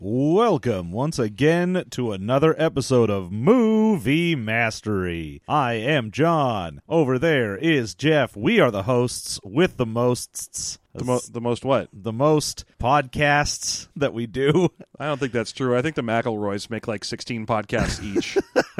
Welcome once again to another episode of Movie Mastery. I am John. Over there is Jeff. We are the hosts with the mosts. The most what? The most podcasts that we do. I don't think that's true. I think the McElroys make like 16 podcasts each.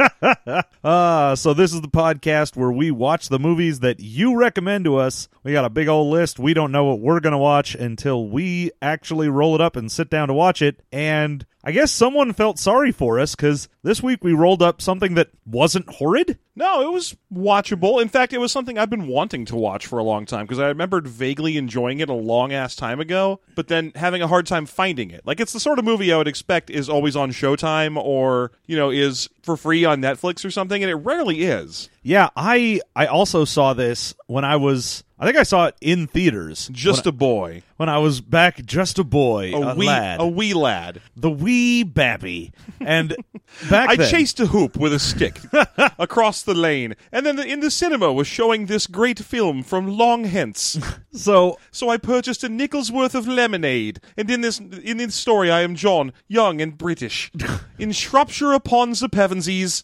So this is the podcast where we watch the movies that you recommend to us. We got a big old list. We don't know what we're going to watch until we actually roll it up and sit down to watch it. And I guess someone felt sorry for us because this week we rolled up something that wasn't horrid. No, it was watchable. In fact, it was something I've been wanting to watch for a long time because I remembered vaguely enjoying it a long-ass time ago, but then having a hard time finding it. Like, it's the sort of movie I would expect is always on Showtime or, is for free on Netflix or something, and it rarely is. Yeah, I also saw this when I think I saw it in theaters. Just a boy. When I was back just a boy, a lad. A wee lad. The wee babby. And back then, I chased a hoop with a stick across the lane, and then in the cinema was showing this great film from long hence. So I purchased a nickel's worth of lemonade, and in this story I am John, young and British. In Shropshire upon the Pevensies,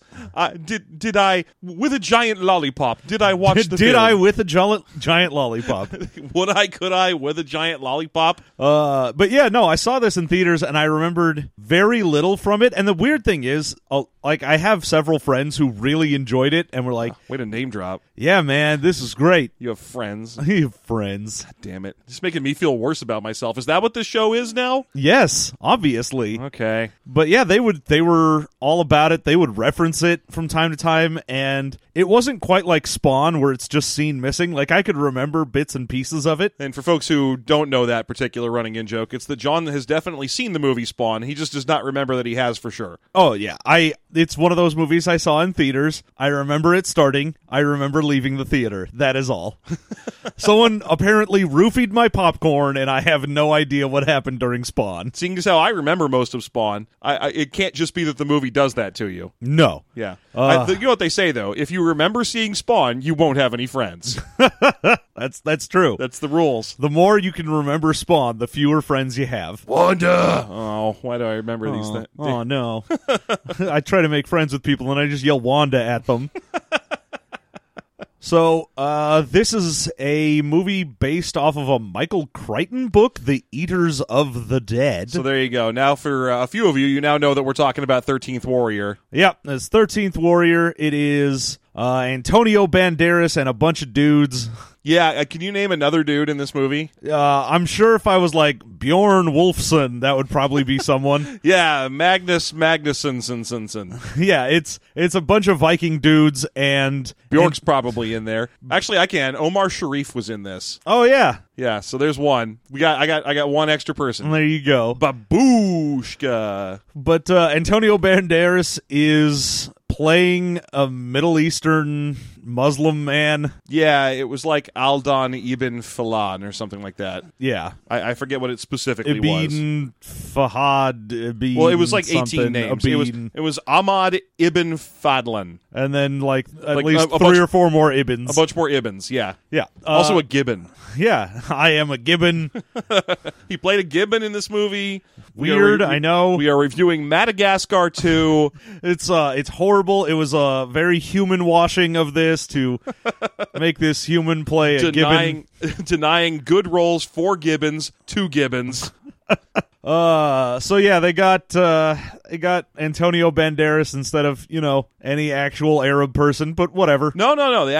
did I, with a giant lollipop, did I watch the film? Did I with a giant lollipop? Could I with a giant lollipop? But yeah, no, I saw this in theaters, and I remembered very little from it. And the weird thing is, I have several friends who really enjoyed it, and were like, way to name drop. Yeah, man, this is great. You have friends. You have friends. God damn it. Just making me feel worse about myself. Is that what this show is now? Yes, obviously. Okay. But yeah, they were all about it. They would reference it from time to time, and it wasn't quite like Spawn where it's just scene missing. Like, I could remember bits and pieces of it. And for folks who don't know that particular running in joke, it's that John has definitely seen the movie Spawn. He just does not remember that he has for sure. Oh, yeah. It's one of those movies I saw in theaters. I remember it starting. I remember leaving the theater. That is all. Someone apparently roofied my popcorn, and I have no idea what happened during Spawn. Seeing as how I remember most of Spawn, it can't just be that the movie does that to you. No. Yeah. You know what they say, though? If you remember seeing Spawn, you won't have any friends. That's true. That's the rules. The more you can remember Spawn, the fewer friends you have. Wanda! Oh, why do I remember these things? Oh, no. I try to make friends with people, and I just yell Wanda at them. So, this is a movie based off of a Michael Crichton book, The Eaters of the Dead. So there you go. Now, for a few of you, you now know that we're talking about 13th Warrior. Yep, it's 13th Warrior. It is Antonio Banderas and a bunch of dudes. Yeah, can you name another dude in this movie? I'm sure if I was like Bjorn Wolfson, that would probably be someone. Yeah, Magnus Magnusson. Yeah, it's a bunch of Viking dudes, and Bjork's probably in there. Actually, I can. Omar Sharif was in this. Oh yeah. Yeah, so there's one. I got one extra person. There you go. Babushka. But Antonio Banderas is playing a Middle Eastern Muslim man. Yeah, it was like Aldan Ibn Falan or something like that. Yeah. I forget what it specifically Ibn Fahad. Ibn well, it was like 18 names. It was Ahmad Ibn Fadlan. And then like at least three or four more Ibns. A bunch more Ibns, yeah. Yeah. Also a gibbon. Yeah, I am a gibbon. He played a gibbon in this movie. Weird, I know. We are reviewing Madagascar 2. It's horrible. It was a very human washing of this to make this human play a gibbon. Denying good roles for gibbons to gibbons. So yeah, they got Antonio Banderas instead of any actual Arab person, but whatever. No.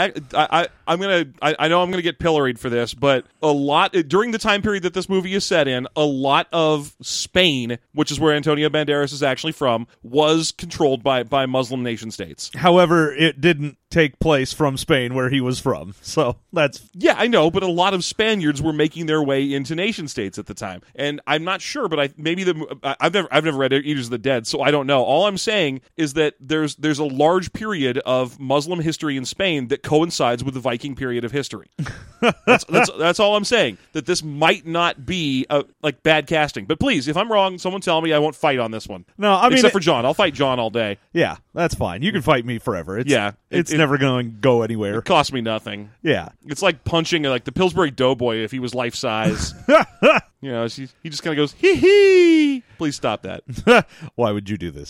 I know I'm gonna get pilloried for this, but a lot during the time period that this movie is set in, a lot of Spain, which is where Antonio Banderas is actually from, was controlled by Muslim nation states. However, it didn't take place from Spain, where he was from. So that's yeah, I know, but a lot of Spaniards were making their way into nation states at the time, and I'm not sure, but I've never read Eaters of the Dead, so I don't know. All I'm saying is that there's a large period of Muslim history in Spain that coincides with the Viking period of history. That's all I'm saying. That this might not be like bad casting, but please, if I'm wrong, someone tell me. I won't fight on this one. No, I mean, except for John, I'll fight John all day. Yeah, That's fine. You can fight me forever. It's, Yeah, it's never going to go anywhere. It cost me nothing. Yeah. It's like punching like the Pillsbury Doughboy if he was life size. You know, he just kind of goes, hee hee. Please stop that. Why would you do this?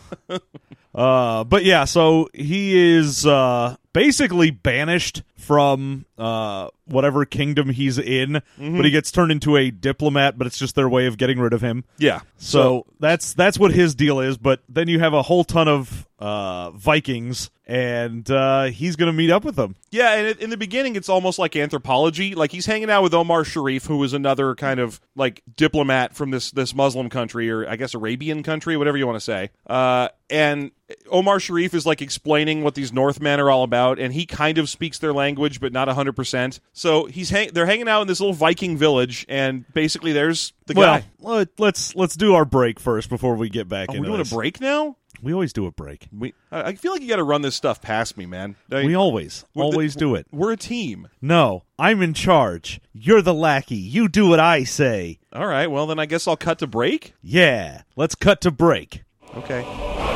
But yeah, so he is basically banished from whatever kingdom he's in, but he gets turned into a diplomat, but it's just their way of getting rid of him. Yeah. So that's what his deal is, but then you have a whole ton of Vikings, and he's going to meet up with them. Yeah, and in the beginning, it's almost like anthropology. Like, he's hanging out with Omar Sharif, who is another kind of, like, diplomat from this Muslim country, or I guess Arabian country, whatever you want to say. And Omar Sharif is, like, explaining what these Northmen are all about, and he kind of speaks their language, but not 100%. So they're hanging out in this little Viking village, and basically there's the guy. Well, let's do our break first before we get back Are into we doing this. a break now? We always do a break. I feel like you got to run this stuff past me, man. We always do it. We're a team. No, I'm in charge. You're the lackey. You do what I say. All right, well, then I guess I'll cut to break. Yeah, let's cut to break. Okay.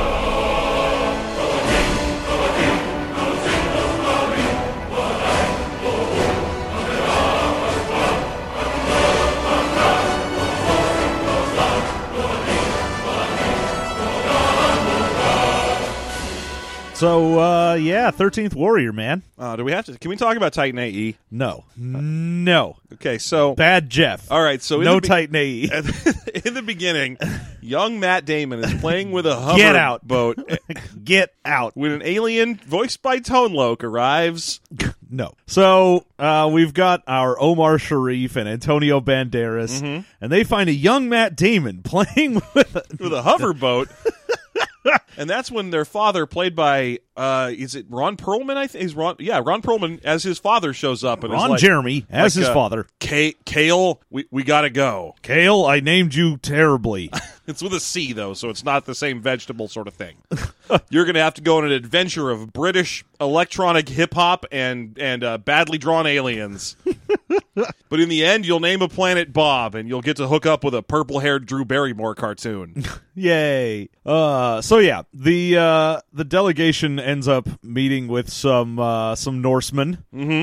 So, yeah, 13th Warrior, man. Do we have to? Can we talk about Titan AE? No. Okay, so Bad Jeff. all right, so No Titan AE. in the beginning, young Matt Damon is playing with a hover Get out. boat Get out. when an alien voiced by Tone Loc arrives. No. So, we've got our Omar Sharif and Antonio Banderas, and they find a young Matt Damon playing with a hover boat. And that's when their father, played by is it Ron Perlman? I think Ron Perlman as his father shows up and is Ron like, Jeremy as his father. Kale, we gotta go. Kale, I named you terribly. It's with a C though, so it's not the same vegetable sort of thing. You're gonna have to go on an adventure of British electronic hip hop and badly drawn aliens. But in the end, you'll name a planet Bob, and you'll get to hook up with a purple-haired Drew Barrymore cartoon. Yay! So yeah, the delegation ends up meeting with some Norsemen,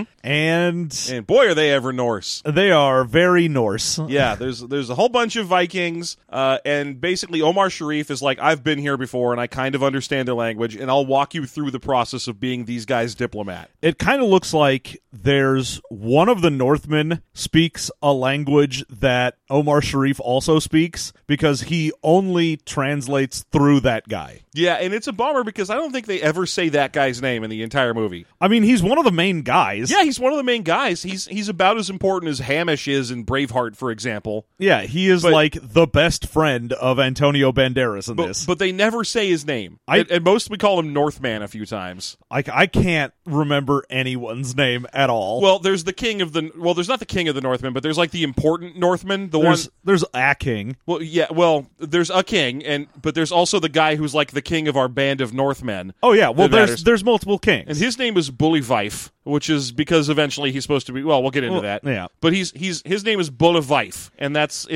and boy, are they ever Norse! they are very Norse. Yeah, there's a whole bunch of Vikings, and basically Omar Sharif is like, I've been here before, and I kind of understand their language, and I'll walk you through the process of being these guys' diplomat. It kind of looks like there's one of the Northmen speaks a language that Omar Sharif also speaks, because he only translates through that guy. Yeah, and it's a bummer because I don't think they ever say that guy's name in the entire movie. I mean, he's one of the main guys. Yeah, he's one of the main guys. He's about as important as Hamish is in Braveheart, for example. Yeah, he is like the best friend of Antonio Banderas in this. But they never say his name. At most, we call him Northman a few times. I can't remember anyone's name at all. Well, there's the king of the... Well, there's not the king of the Northmen, but there's like the important Northman. There's a king. Well, yeah, well, there's a king, but there's also the guy who's like the king of our band of Northmen. Oh, yeah, well, there's multiple kings. And his name is Bullyvife, which is because eventually he's supposed to be... Well, we'll get into that. Yeah. But his name is Bullyvife, and that's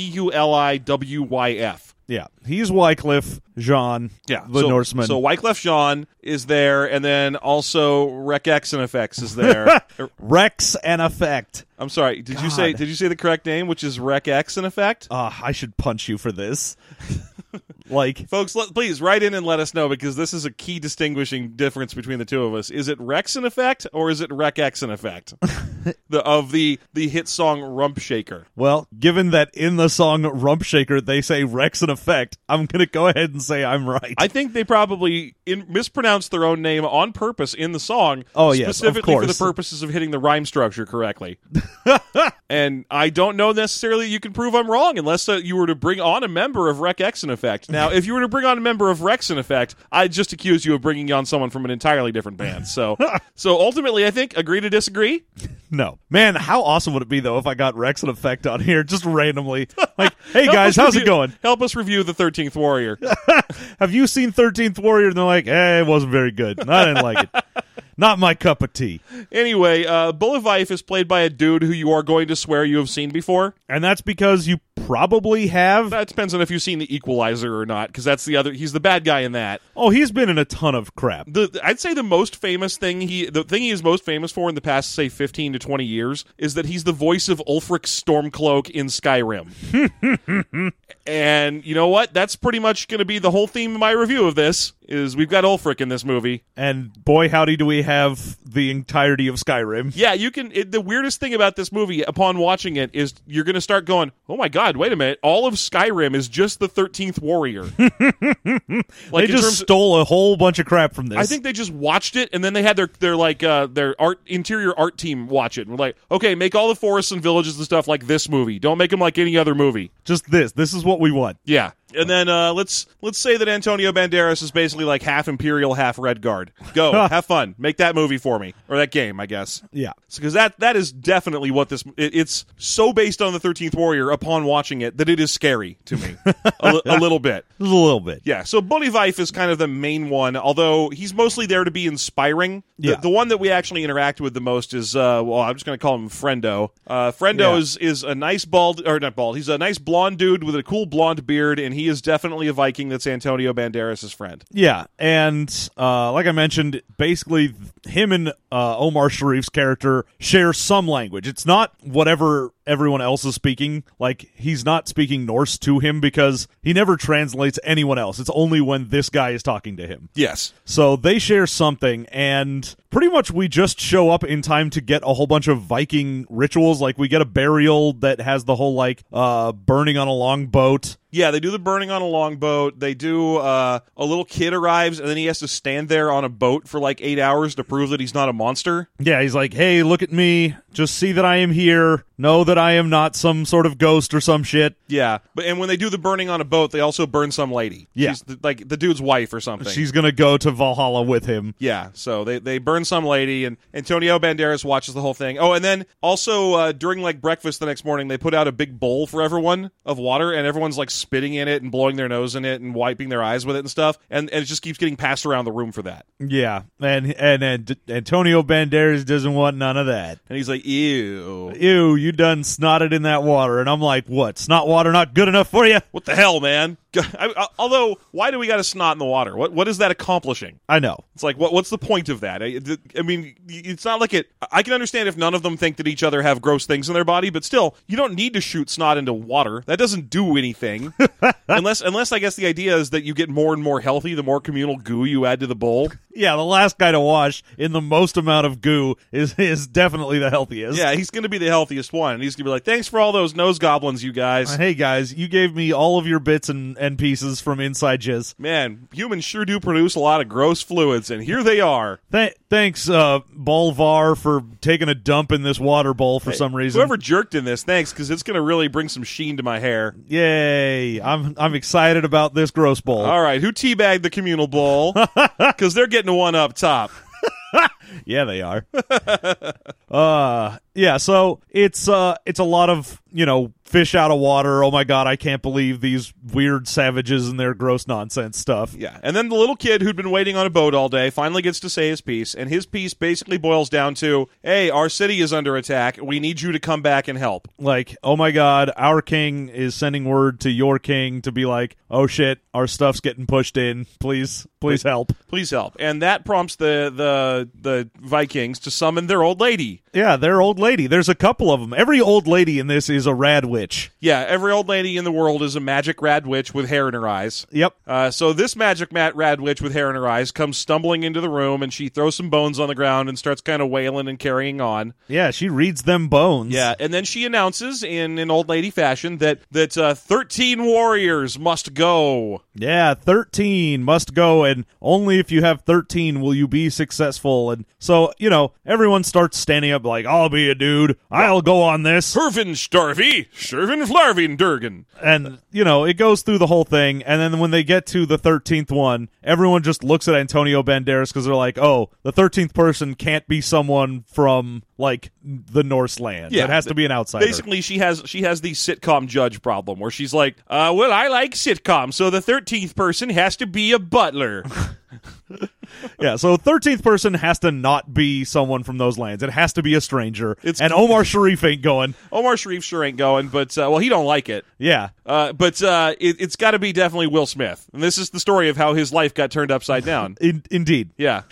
Buliwyf. Yeah, he's Wycliffe Jean, the Norseman. So Wycliffe Jean is there, and then also Rex and Effects is there. Rex and Effect. I'm sorry. Did you say the correct name, which is Rex and Effect? I should punch you for this. Like, folks, please write in and let us know, because this is a key distinguishing difference between the two of us. Is it Rex and Effect or is it Rex and Effect? the hit song Rump Shaker. Well, given that in the song Rump Shaker they say Rex and Effect, I'm going to go ahead and say I'm right. I think they probably mispronounced their own name on purpose in the song. Oh, yes, specifically of course. For the purposes of hitting the rhyme structure correctly. And I don't know necessarily you can prove I'm wrong unless you were to bring on a member of Rex and Effect. Now, if you were to bring on a member of Rex and Effect, I'd just accuse you of bringing on someone from an entirely different band. So ultimately, I think, agree to disagree? No. Man, how awesome would it be, though, if I got Rex and Effect on here just randomly? Like, hey, guys, how's it going? Help us review the 13th Warrior. Have you seen 13th Warrior? And they're like, it wasn't very good. I didn't like it. Not my cup of tea. Anyway, Bulivife is played by a dude who you are going to swear you have seen before. And that's because you probably have. That depends on if you've seen The Equalizer or not, because that's the other. He's the bad guy in that. Oh, he's been in a ton of crap. I'd say the most famous thing the thing he is most famous for in the past, say, 15 to 20 years is that he's the voice of Ulfric Stormcloak in Skyrim. And you know what? That's pretty much going to be the whole theme of my review of this. Is we've got Ulfric in this movie. And boy, howdy do we have the entirety of Skyrim. Yeah, you can. The weirdest thing about this movie, upon watching it, is you're going to start going, oh my god, wait a minute. All of Skyrim is just the 13th Warrior. They just stole a whole bunch of crap from this. I think they just watched it, and then they had their interior art team watch it. And we're like, okay, make all the forests and villages and stuff like this movie. Don't make them like any other movie. Just this. This is what we want. Yeah. And then let's say that Antonio Banderas is basically like half Imperial, half Red Guard. Go, have fun, make that movie for me, or that game, I guess. Yeah, because that is definitely what this. It's so based on the 13th Warrior. Upon watching it, that it is scary to me a little bit. A little bit. Yeah. So Bulivife is kind of the main one, although he's mostly there to be inspiring. The one that we actually interact with the most is I'm just going to call him Frendo. Frendo is a nice not bald. He's a nice blonde dude with a cool blonde beard, and he is definitely a Viking that's Antonio Banderas' friend. Yeah, and like I mentioned, basically him and Omar Sharif's character share some language. It's not whatever everyone else is speaking. Like, he's not speaking Norse to him because he never translates anyone else. It's only when this guy is talking to him. Yes. So they share something, and pretty much we just show up in time to get a whole bunch of Viking rituals. Like, we get a burial that has the whole, like, burning on a long boat. Yeah, they do the burning on a longboat. They do a little kid arrives, and then he has to stand there on a boat for like 8 hours to prove that he's not a monster. Yeah, he's like, hey, look at me. Just see that I am here. Know that I am not some sort of ghost or some shit. Yeah, and when they do the burning on a boat, they also burn some lady. Yeah. She's like the dude's wife or something. She's going to go to Valhalla with him. Yeah, so they burn some lady, and Antonio Banderas watches the whole thing. Oh, and then also during like breakfast the next morning, they put out a big bowl for everyone of water, and everyone's like spitting in it and blowing their nose in it and wiping their eyes with it and stuff, and it just keeps getting passed around the room for that. Yeah, and Antonio Banderas doesn't want none of that. And he's like, ew. Ew, you done snotted in that water. And I'm like, what? Snot water not good enough for you? What the hell, man? Although, why do we got to snot in the water? What is that accomplishing? I know. It's like, what's the point of that? I mean, it's not like it. I can understand if none of them think that each other have gross things in their body, but still, you don't need to shoot snot into water. That doesn't do anything. unless I guess the idea is that you get more and more healthy the more communal goo you add to the bowl. Yeah, the last guy to wash in the most amount of goo is definitely the healthiest. Yeah, he's going to be the healthiest one. And he's going to be like, thanks for all those nose goblins, you guys. Hey, guys, you gave me all of your bits and pieces from inside jizz. Man, humans sure do produce a lot of gross fluids, and here they are. Thanks, Bolvar, for taking a dump in this water bowl for some reason. Whoever jerked in this, thanks, because it's going to really bring some sheen to my hair. Yay. I'm excited about this gross bowl. All right, who teabagged the communal bowl? Because they're getting one up top. Yeah, they are. Yeah, so it's a lot of, fish out of water. Oh my god, I can't believe these weird savages and their gross nonsense stuff. Yeah, and then the little kid who'd been waiting on a boat all day finally gets to say his piece, and his piece basically boils down to, hey, our city is under attack. We need you to come back and help. Like, oh my god, our king is sending word to your king to be like, oh shit, our stuff's getting pushed in. Please help. Please help. And that prompts the Vikings to summon their old lady. Yeah, their old lady. There's a couple of them. Every old lady in this is a rad witch. Yeah, every old lady in the world is a magic rad witch with hair in her eyes. Yep. So this magic rad witch with hair in her eyes comes stumbling into the room, and she throws some bones on the ground and starts kind of wailing and carrying on. Yeah, she reads them bones. Yeah, and then she announces in an old lady fashion that 13 warriors must go. Yeah, 13 must go, and only if you have 13 will you be successful. And so, everyone starts standing up like, I'll be a dude. I'll go on this. Hervin Starvey, Shervin Flarvin Durgan. And, it goes through the whole thing, and then when they get to the 13th one, everyone just looks at Antonio Banderas because they're like, oh, the 13th person can't be someone from, like, the Norse land. Yeah, it has to be an outsider. Basically, she has the sitcom judge problem where she's like, well, I like sitcoms, so the 13th person has to be a butler. Yeah, so 13th person has to not be someone from those lands. It has to be a stranger. And Omar Sharif ain't going. Omar Sharif sure ain't going, but, well, he don't like it. Yeah. But it's got to be definitely Will Smith. And this is the story of how his life got turned upside down. Indeed. Yeah.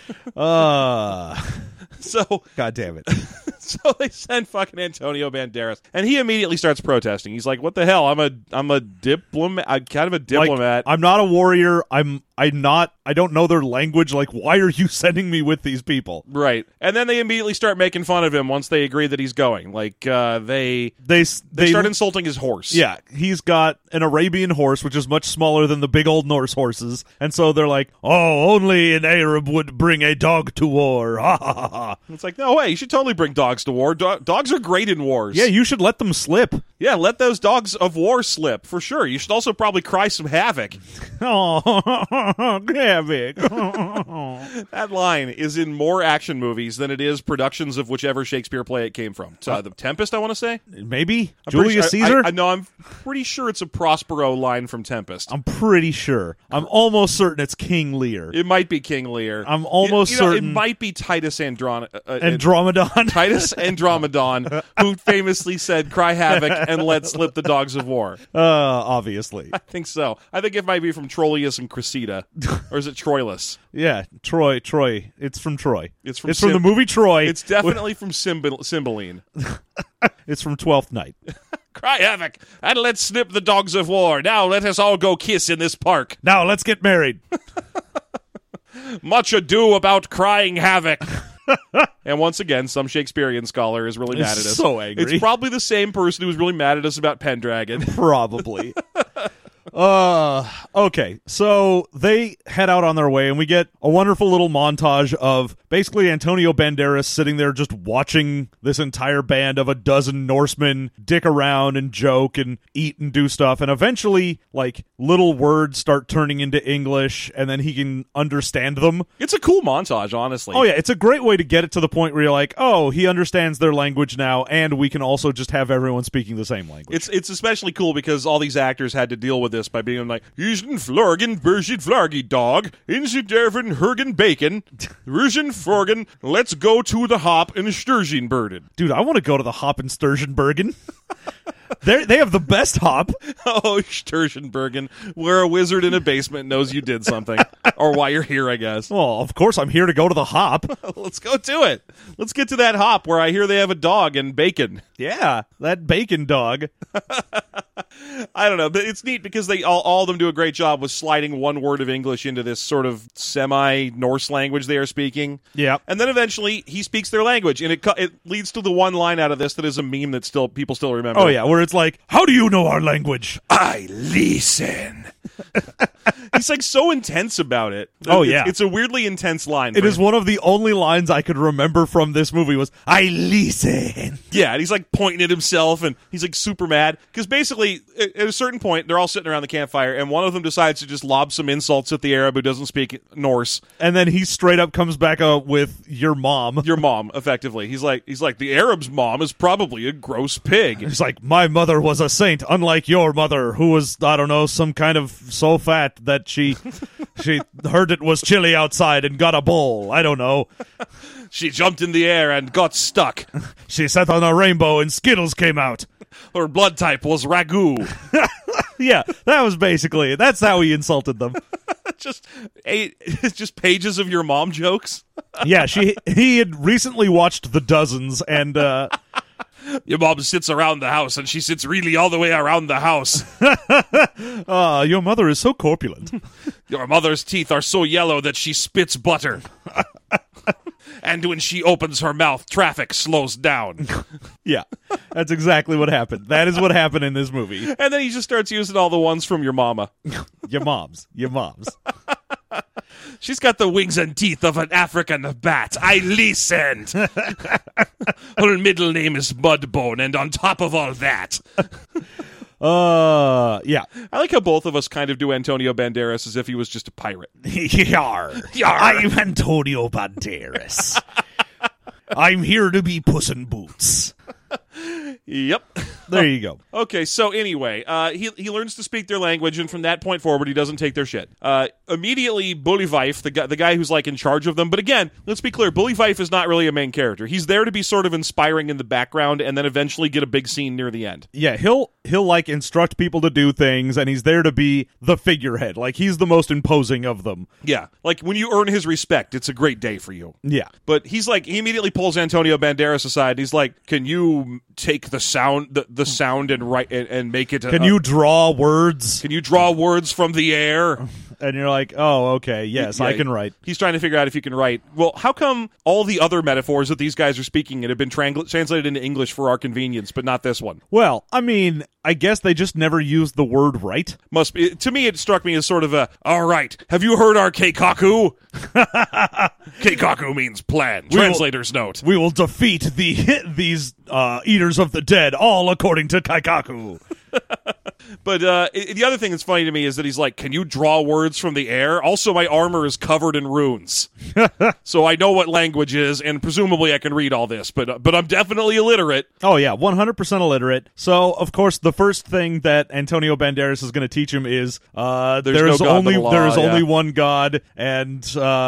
So God damn it. So they send fucking Antonio Banderas, and he immediately starts protesting. He's like, "What the hell? I'm a diplomat. I'm kind of a diplomat. Like, I'm not a warrior. I don't know their language. Like, why are you sending me with these people?" Right. And then they immediately start making fun of him once they agree that he's going. Like, they start insulting his horse. Yeah, he's got an Arabian horse, which is much smaller than the big old Norse horses. And so they're like, "Oh, only an Arab would bring a dog to war." Ha ha ha ha. It's like, no way. You should totally bring dogs to war. Dogs are great in wars. Yeah, you should let them slip. Yeah, let those dogs of war slip, for sure. You should also probably cry some havoc. Oh, havoc. That line is in more action movies than it is productions of whichever Shakespeare play it came from. The Tempest, I want to say? Maybe? Julius Caesar? No, I'm pretty sure it's a Prospero line from Tempest. I'm pretty sure. I'm almost certain it's King Lear. It might be King Lear. I'm almost certain. It might be Titus Andromedon. Titus Andromedon, who famously said, "Cry havoc and let slip the dogs of war." Obviously. I think so. I think it might be from Troilus and Cressida. Or is it Troilus? Yeah, Troy. It's from Troy. It's from the movie Troy. It's definitely from Cymbeline. It's from Twelfth Night. Cry havoc and let's snip the dogs of war. Now let us all go kiss in this park. Now let's get married. Much ado about crying havoc. And once again, some Shakespearean scholar is really mad at us. So angry. It's probably the same person who was really mad at us about Pendragon. Probably. Okay, so they head out on their way, and we get a wonderful little montage of basically Antonio Banderas sitting there just watching this entire band of a dozen Norsemen dick around and joke and eat and do stuff, and eventually, like, little words start turning into English, and then he can understand them. It's a cool montage, honestly. Oh yeah, it's a great way to get it to the point where you're like, oh, he understands their language now, and we can also just have everyone speaking the same language. It's especially cool because all these actors had to deal with this by being like, "Isen Florgan, Bergid Flargy dog, Insi Dervin Hergen Bacon, Rusian Forgan, let's go to the Hop and Sturgeonbergen." Dude, I want to go to the Hop and Sturgeonbergen. They have the best hop. Oh, Sturgeonbergen, where a wizard in a basement knows you did something. Or why you're here, I guess. Well, of course I'm here to go to the Hop. Let's go to it. Let's get to that Hop where I hear they have a dog and bacon. Yeah, that bacon dog. I don't know, but it's neat because they all of them do a great job with sliding one word of English into this sort of semi-Norse language they are speaking. Yeah. And then eventually he speaks their language, and it leads to the one line out of this that is a meme that people still remember. Oh yeah, where it's like, "How do you know our language?" "I listen." He's like so intense about it. Oh yeah. It's a weirdly intense line. It is one of the only lines I could remember from this movie was, "I listen." Yeah, and he's like pointing at himself, and he's like super mad because basically at a certain point they're all sitting around the campfire, and one of them decides to just lob some insults at the Arab who doesn't speak Norse, and then he straight up comes back with "your mom." Your mom, effectively. He's like the Arab's mom is probably a gross pig. He's like, "My mother was a saint, unlike your mother, who was, I don't know, some kind of so fat that she heard it was chilly outside and got a bowl. I don't know. She jumped in the air and got stuck. She sat on a rainbow and Skittles came out. Her blood type was ragu." Yeah, that was basically it. That's how he insulted them. just pages of your mom jokes. Yeah, he had recently watched The Dozens, and your mom sits around the house, and she sits really all the way around the house. Your mother is so corpulent. Your mother's teeth are so yellow that she spits butter. And when she opens her mouth, traffic slows down. Yeah, that's exactly what happened. That is what happened in this movie. And then he just starts using all the ones from your mama. Your moms. She's got the wings and teeth of an African bat. I listened. Her middle name is Mudbone, and on top of all that... Yeah. I like how both of us kind of do Antonio Banderas as if he was just a pirate. Yar. I'm Antonio Banderas. I'm here to be Puss in Boots. Yep. there you go. Okay, so anyway, he learns to speak their language, and from that point forward, he doesn't take their shit. Immediately, Bully Vife, the guy who's like in charge of them, but again, let's be clear, Bully Vife is not really a main character. He's there to be sort of inspiring in the background, and then eventually get a big scene near the end. Yeah, he'll like instruct people to do things, and he's there to be the figurehead. Like, he's the most imposing of them. Yeah, like when you earn his respect, it's a great day for you. Yeah. But he's like, he immediately pulls Antonio Banderas aside. He's like, "Can you take the sound, the sound, and write and make it? Can you draw words? Can you draw words from the air?" And you're like, oh, okay, yes, Yeah, I can write. He's trying to figure out if you can write. Well, how come all the other metaphors that these guys are speaking have been translated into English for our convenience, but not this one? Well, I mean, I guess they just never used the word right. Must be. To me, it struck me as sort of a, all right, have you heard our keikaku? Keikaku means plan. Translator's note. We will defeat these eaters of the dead, all according to Kaikaku. But the other thing that's funny to me is that he's like, "Can you draw words from the air?" Also, my armor is covered in runes, so I know what language is, and presumably I can read all this. But I'm definitely illiterate. Oh yeah, 100% illiterate. So of course, the first thing that Antonio Banderas is going to teach him is there's no God but Allah, only one God, and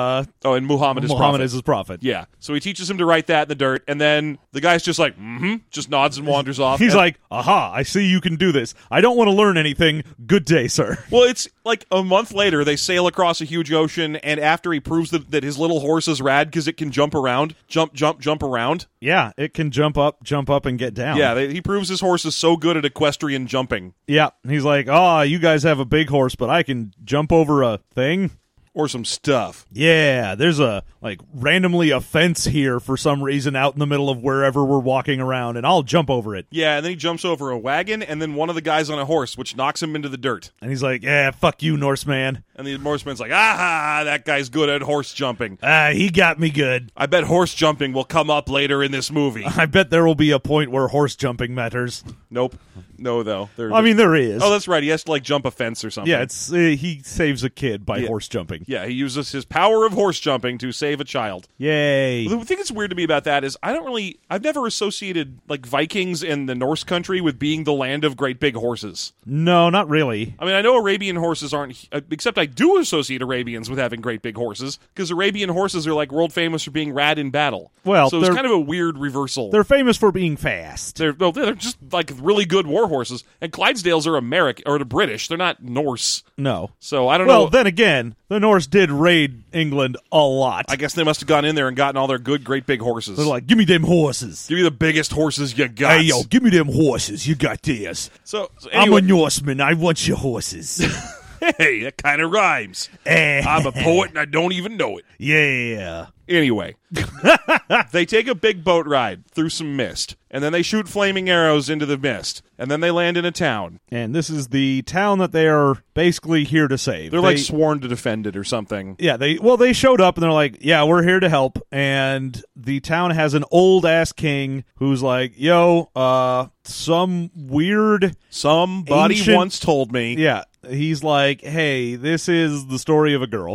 and Muhammad is his prophet. Yeah, so he teaches him to write that in the dirt, and then the guy's just like, just nods and wanders off. He's like, "Aha! I see you can do this. I don't want to learn anything. Good day, sir." Well, it's like a month later, they sail across a huge ocean, and after he proves that his little horse is rad because it can jump around, jump around. Yeah, it can jump up, and get down. Yeah, he proves his horse is so good at equestrian jumping. Yeah, he's like, "Oh, you guys have a big horse, but I can jump over a thing." Or some stuff. Yeah, there's randomly a fence here for some reason out in the middle of wherever we're walking around, and I'll jump over it. Yeah, and then he jumps over a wagon, and then one of the guys on a horse, which knocks him into the dirt. And he's like, "Yeah, fuck you, Norseman." And the Norseman's like, "Aha, that guy's good at horse jumping." He got me good. I bet horse jumping will come up later in this movie. I bet there will be a point where horse jumping matters. Nope. No, though. I mean, there is. Oh, that's right. He has to, jump a fence or something. Yeah, it's he saves a kid by horse jumping. Yeah, he uses his power of horse jumping to save a child. Yay. The thing that's weird to me about that is I've never associated, Vikings and the Norse country with being the land of great big horses. No, not really. I mean, I know Arabian horses aren't, except I do associate Arabians with having great big horses, because Arabian horses are, world famous for being rad in battle. Well, so it's kind of a weird reversal. They're famous for being fast. They're just, really good war horses. And Clydesdales are American, or the British. They're not Norse. No. So I don't know. Well, then again, the Norse did raid England a lot. I guess they must have gone in there and gotten all their good, great big horses. They're like, "Give me them horses. Give me the biggest horses you got." Hey, yo, give me them horses. You got this. So anyway, I'm a Norseman. I want your horses. Hey, that kind of rhymes. I'm a poet and I don't even know it. Yeah. Anyway, they take a big boat ride through some mist, and then they shoot flaming arrows into the mist, and then they land in a town. And this is the town that they are basically here to save. They're sworn to defend it or something. Yeah, they showed up and they're like, "Yeah, we're here to help." And the town has an old-ass king who's like, "Yo, somebody ancient, once told me." Yeah, he's like, "Hey, this is the story of a girl."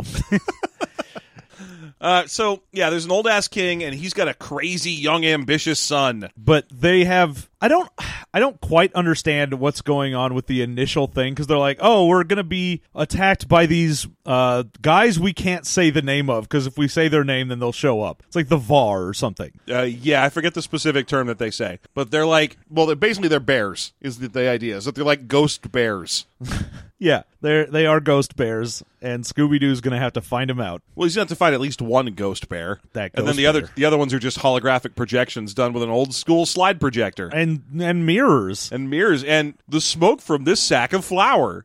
There's an old-ass king, and he's got a crazy, young, ambitious son. But they have... I don't quite understand what's going on with the initial thing, because they're like, "Oh, we're going to be attacked by these guys we can't say the name of, because if we say their name, then they'll show up." It's like the VAR or something. Yeah, I forget the specific term that they say. But they're they're bears, is the idea. Is that they're like ghost bears. Yeah, they are ghost bears, and Scooby-Doo's going to have to find them out. Well, he's going to have to find at least one ghost bear. And then the other ones are just holographic projections done with an old-school slide projector. And mirrors. And mirrors, and the smoke from this sack of flour.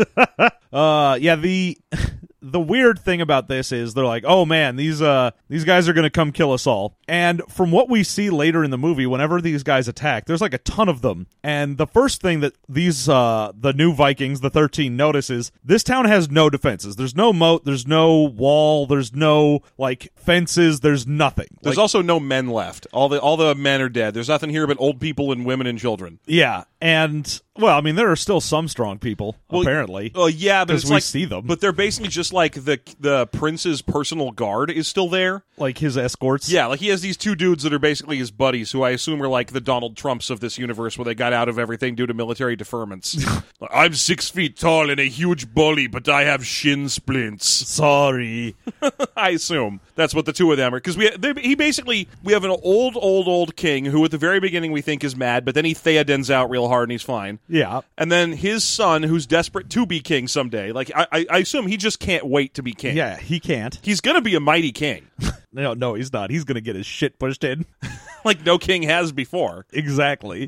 The weird thing about this is they're like, "Oh man, these guys are going to come kill us all." And from what we see later in the movie, whenever these guys attack, there's like a ton of them. And the first thing that these the new Vikings, the 13, notice is this town has no defenses. There's no moat, there's no wall, there's no fences, there's nothing. There's also no men left. All the men are dead. There's nothing here but old people and women and children. Yeah, and Well, I mean, there are still some strong people, apparently. Well, yeah, but it's we like see them. But they're basically just like the prince's personal guard is still there. Like his escorts? Yeah, like he has these two dudes that are basically his buddies, who I assume are like the Donald Trumps of this universe, where they got out of everything due to military deferments. I'm 6 feet tall and a huge bully, but I have shin splints. Sorry. I assume that's what the two of them are, because we have an old king who at the very beginning we think is mad, but then he Theodens out real hard and he's fine. Yeah. And then his son, who's desperate to be king someday. Like I assume he just can't wait to be king. Yeah, he can't. He's gonna be a mighty king. No, he's not. He's going to get his shit pushed in. Like no king has before. Exactly.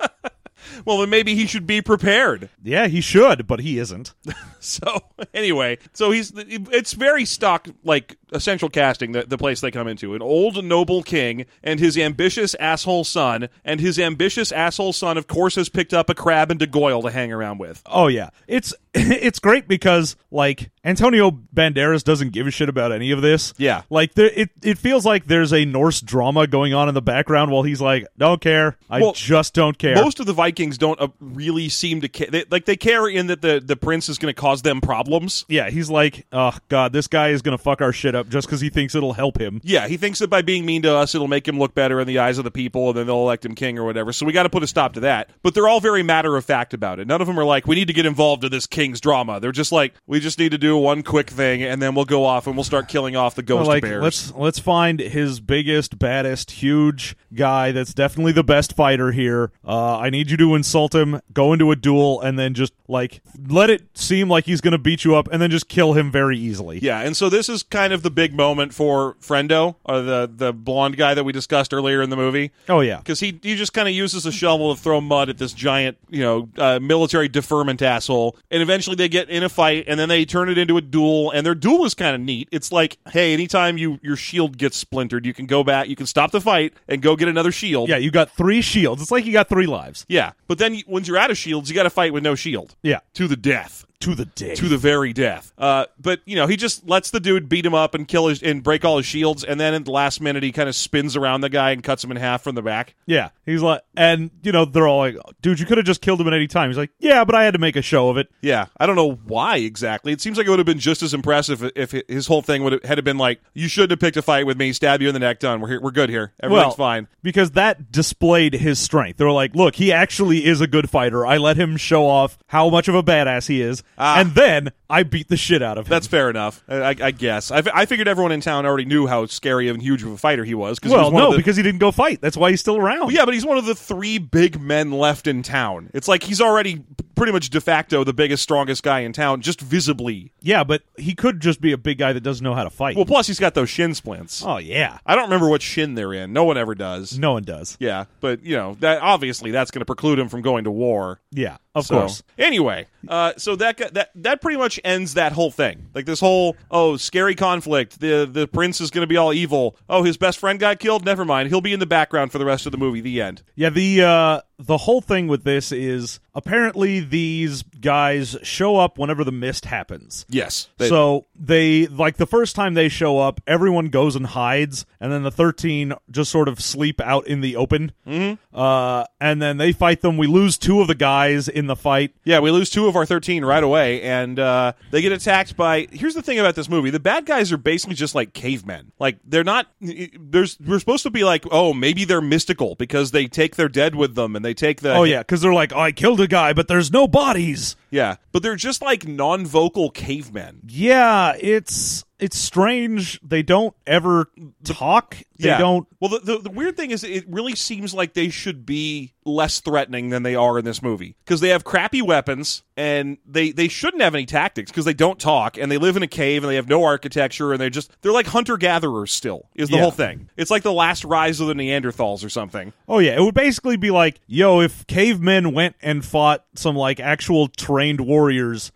Well, then maybe he should be prepared. Yeah, he should, but he isn't. So, anyway, it's very stock, like, essential casting, the place they come into. An old noble king and his ambitious asshole son, and his ambitious asshole son, of course, has picked up a crab and a goyle to hang around with. Oh, yeah. It's great because, like, Antonio Banderas doesn't give a shit about any of this. Yeah. Like, it feels like there's a Norse drama going on in the background while he's like, don't care. I just don't care. Most of the Vikings don't really seem to care. They care in that the prince is going to cause them problems. Yeah, he's like, oh, God, this guy is going to fuck our shit up just because he thinks it'll help him. Yeah, he thinks that by being mean to us, it'll make him look better in the eyes of the people, and then they'll elect him king or whatever. So we got to put a stop to that. But they're all very matter-of-fact about it. None of them are like, we need to get involved in this king's drama. They're just like, we just need to do one quick thing, and then we'll go off and we'll start killing off the ghost bears. Let's find his biggest, baddest, huge guy that's definitely the best fighter here. I need you to insult him, go into a duel, and then just, like, let it seem like he's going to beat you up, and then just kill him very easily. Yeah, and so this is kind of the big moment for Frendo, or the blonde guy that we discussed earlier in the movie. Oh, yeah. Because he just kind of uses a shovel to throw mud at this giant, military deferment asshole, and eventually they get in a fight, and then they turn it into a duel, and their duel is kind of neat. It's like, hey, anytime your shield gets splintered, you can go back, you can stop the fight, and go get another shield. Yeah, you got 3 shields. It's like you got 3 lives. Yeah, but then once you're out of shields, you got to fight with no shield. Yeah. To the death. To the day. To the very death. But, he just lets the dude beat him up and and break all his shields, and then at the last minute he kind of spins around the guy and cuts him in half from the back. Yeah. He's like, and, they're all like, dude, you could have just killed him at any time. He's like, yeah, but I had to make a show of it. Yeah. I don't know why exactly. It seems like it would have been just as impressive if his whole thing had been like, you shouldn't have picked a fight with me, stab you in the neck, done. We're good here. Everything's fine. Because that displayed his strength. They were like, look, he actually is a good fighter. I let him show off how much of a badass he is. And then I beat the shit out of him. That's fair enough, I guess. I figured everyone in town already knew how scary and huge of a fighter he was. Because he didn't go fight. That's why he's still around. Well, yeah, but he's one of the 3 big men left in town. It's like he's already pretty much de facto the biggest, strongest guy in town, just visibly. Yeah, but he could just be a big guy that doesn't know how to fight. Well, plus he's got those shin splints. Oh, yeah. I don't remember what shin they're in. No one ever does. No one does. Yeah, but, that obviously that's going to preclude him from going to war. Yeah, of course. Anyway, so that pretty much ends that whole thing. Like this whole, scary conflict. The prince is going to be all evil. Oh, his best friend got killed? Never mind. He'll be in the background for the rest of the movie. The end. Yeah, the whole thing with this is apparently these guys show up whenever the mist happens. Yes. So they, like, the first time they show up, everyone goes and hides, and then the 13 just sort of sleep out in the open. Mm-hmm. And then they fight them. We lose 2 of the guys in the fight. Yeah, we lose 2 of our 13 right away, and they get attacked by... Here's the thing about this movie. The bad guys are basically just like cavemen. Like, they're not... We're supposed to be like, maybe they're mystical because they take their dead with them, and they take the... Oh, yeah, because they're like, I killed a guy, but there's no bodies. Yeah, but they're just like non-vocal cavemen. Yeah, it's strange. They don't ever talk. They don't... Well, the weird thing is it really seems like they should be less threatening than they are in this movie. Because they have crappy weapons, and they shouldn't have any tactics because they don't talk, and they live in a cave, and they have no architecture, and they're like hunter-gatherers still, is the whole thing. It's like the last rise of the Neanderthals or something. Oh, yeah. It would basically be like, if cavemen went and fought some, like, actual trained warriors,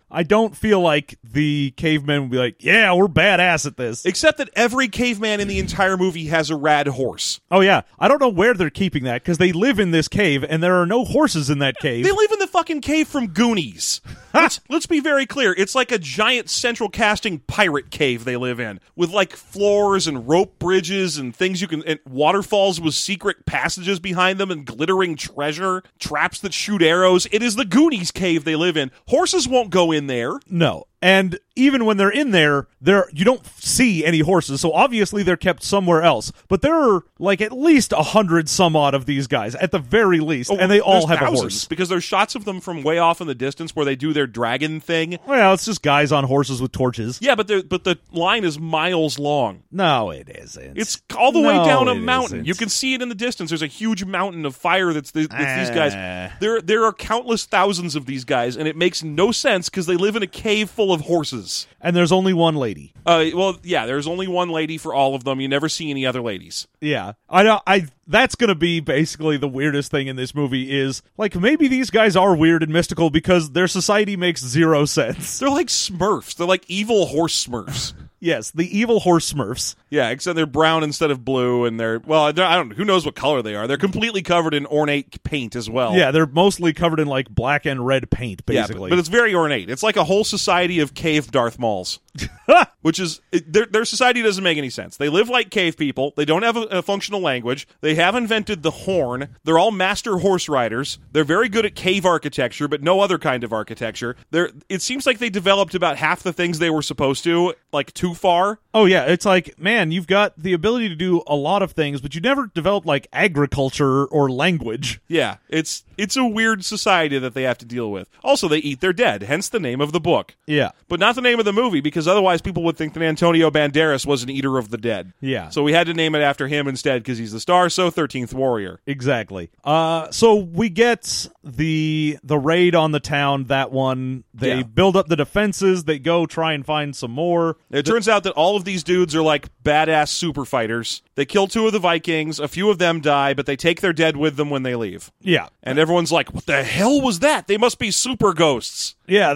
I don't feel like the cavemen would be like, yeah, we're badass at this. Except that every caveman in the entire movie has a rad horse. Oh, yeah. I don't know where they're keeping that, because they live in this cave, and there are no horses in that cave. They live in the fucking cave from Goonies. Let's be very clear. It's like a giant central casting pirate cave they live in, with like floors and rope bridges and things and waterfalls with secret passages behind them and glittering treasure, traps that shoot arrows. It is the Goonies cave they live in. Horses won't go in there. No. And even when they're in there, you don't see any horses, so obviously they're kept somewhere else. But there are like at least 100 some odd of these guys, at the very least, and they all have thousands, a horse. Because there's shots of them from way off in the distance where they do their dragon thing. Well, it's just guys on horses with torches. Yeah, but the line is miles long. No, it isn't. It's all the way down a mountain. Isn't. You can see it in the distance. There's a huge mountain of fire that's these guys. There are countless thousands of these guys, and it makes no sense because they live in a cave full of horses. And there's only one lady. Well, yeah, there's only one lady for all of them. You never see any other ladies. Yeah. That's going to be basically the weirdest thing in this movie is, like, maybe these guys are weird and mystical because their society makes zero sense. They're like Smurfs. They're like evil horse Smurfs. Yes, the evil horse Smurfs. Yeah, except they're brown instead of blue, and I don't know, who knows what color they are. They're completely covered in ornate paint as well. Yeah, they're mostly covered in, like, black and red paint, basically. Yeah, but it's very ornate. It's like a whole society of cave Darth Mauls. Which is, their society doesn't make any sense. They live like cave people. They don't have a functional language. They have invented the horn. They're all master horse riders. They're very good at cave architecture, but no other kind of architecture. It seems like they developed about half the things they were supposed to, like, too far. Oh, yeah. It's like, man, you've got the ability to do a lot of things, but you never developed, like, agriculture or language. Yeah, it's a weird society that they have to deal with. Also, they eat their dead, hence the name of the book. Yeah. But not the name of the movie, because otherwise people would think that Antonio Banderas was an eater of the dead. Yeah. So we had to name it after him instead, because he's the star, so 13th Warrior. Exactly. So we get the raid on the town, that one. They build up the defenses. They go try and find some more. It turns out that all of these dudes are like badass super fighters. They kill 2 of the Vikings. A few of them die, but they take their dead with them when they leave. Yeah. And everyone's like, what the hell was that? They must be super ghosts. Yeah,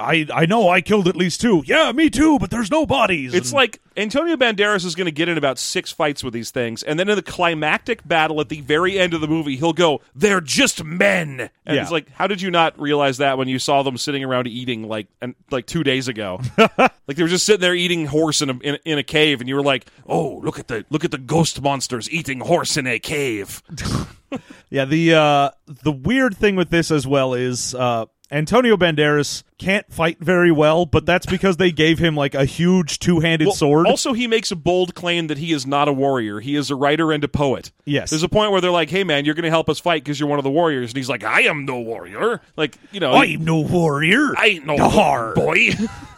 I know I killed at least 2. Yeah, me too, but there's no bodies. It's like Antonio Banderas is going to get in about 6 fights with these things, and then in the climactic battle at the very end of the movie, he'll go, they're just men! And it's like, how did you not realize that when you saw them sitting around eating like 2 days ago? Like they were just sitting there eating horse in a cave, and you were like, oh, look at the ghost monsters eating horse in a cave. Yeah, the weird thing with this as well is Antonio Banderas can't fight very well, but that's because they gave him like a huge 2-handed sword. Also, he makes a bold claim that he is not a warrior. He is a writer and a poet. Yes. There's a point where they're like, hey man, you're going to help us fight because you're one of the warriors. And he's like, I am no warrior. Like, I'm no warrior. I ain't no boy.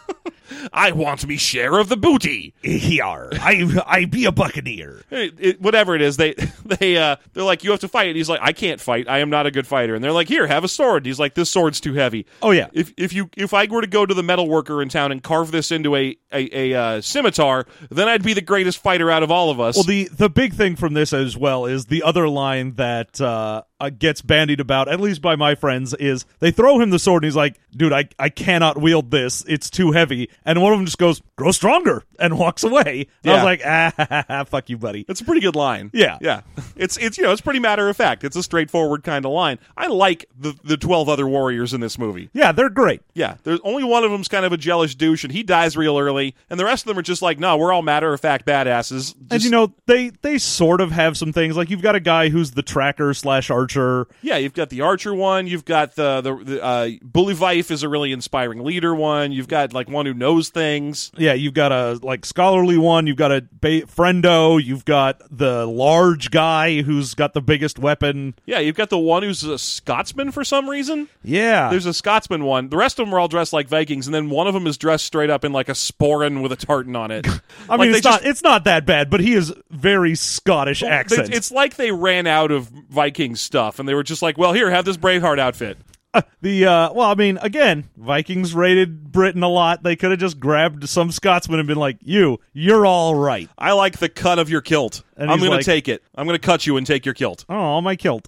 I want me share of the booty. Yar, I be a buccaneer. Whatever it is, they're like, you have to fight. And he's like, I can't fight. I am not a good fighter. And they're like, here, have a sword. And he's like, this sword's too heavy. Oh yeah. If I were to go to the metal worker in town and carve this into a scimitar, then I'd be the greatest fighter out of all of us. Well, the big thing from this as well is the other line that gets bandied about, at least by my friends, is they throw him the sword and he's like, dude, I cannot wield this. It's too heavy. And one of them just goes, grow stronger, and walks away. And I was like, fuck you, buddy. It's a pretty good line. Yeah. Yeah. It's pretty matter of fact. It's a straightforward kind of line. I like the 12 other warriors in this movie. Yeah, they're great. Yeah. There's only one of them's kind of a jealous douche, and he dies real early, and the rest of them are just like, no, we're all matter of fact badasses. And they sort of have some things. Like, you've got a guy who's the tracker/archer. Yeah, you've got the archer one. You've got the Bully Vife is a really inspiring leader one. You've got like one who knows things. Yeah, you've got a like scholarly one. You've got a friendo. You've got the large guy who's got the biggest weapon. Yeah, you've got the one who's a Scotsman for some reason. Yeah, there's a Scotsman one. The rest of them are all dressed like Vikings, and then one of them is dressed straight up in like a sporran with a tartan on it. I mean, it's not that bad, but he is very Scottish accent. It's like they ran out of Viking stuff, and they were just like, well, here, have this Braveheart outfit. Well, I mean, again, Vikings raided Britain a lot. They could have just grabbed some Scotsman and been like, you're all right. I like the cut of your kilt. And I'm he's going like- to take it. I'm going to cut you and take your kilt. Oh, my kilt.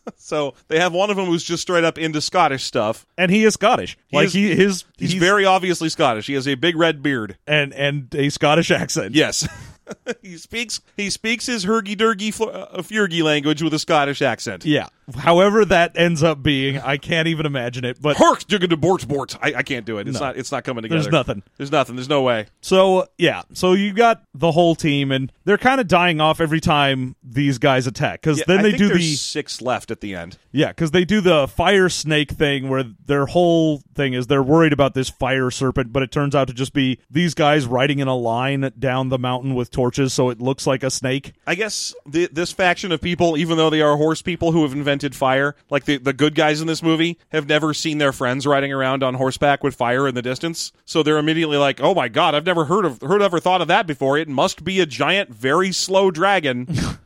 So they have one of them who's just straight up into Scottish stuff. And he is Scottish. He's very obviously Scottish. He has a big red beard. and a Scottish accent. Yes. He speaks his hergy-durgy Furgy language with a Scottish accent. Yeah. However that ends up being, I can't even imagine it. But Hark, digging to bort. I can't do it. It's not coming together. there's nothing. There's nothing. There's no way. So, yeah. So you got the whole team, and they're kind of dying off every time these guys attack. Because then I they think do there's 6 left at the end. Yeah, because they do the fire snake thing where their whole thing is they're worried about this fire serpent, but it turns out to just be these guys riding in a line down the mountain with torches so it looks like a snake. I guess this faction of people, even though they are horse people who have invented fire, like the good guys in this movie, have never seen their friends riding around on horseback with fire in the distance. So they're immediately like, oh my god, I've never heard or thought of that before. It must be a giant, very slow dragon.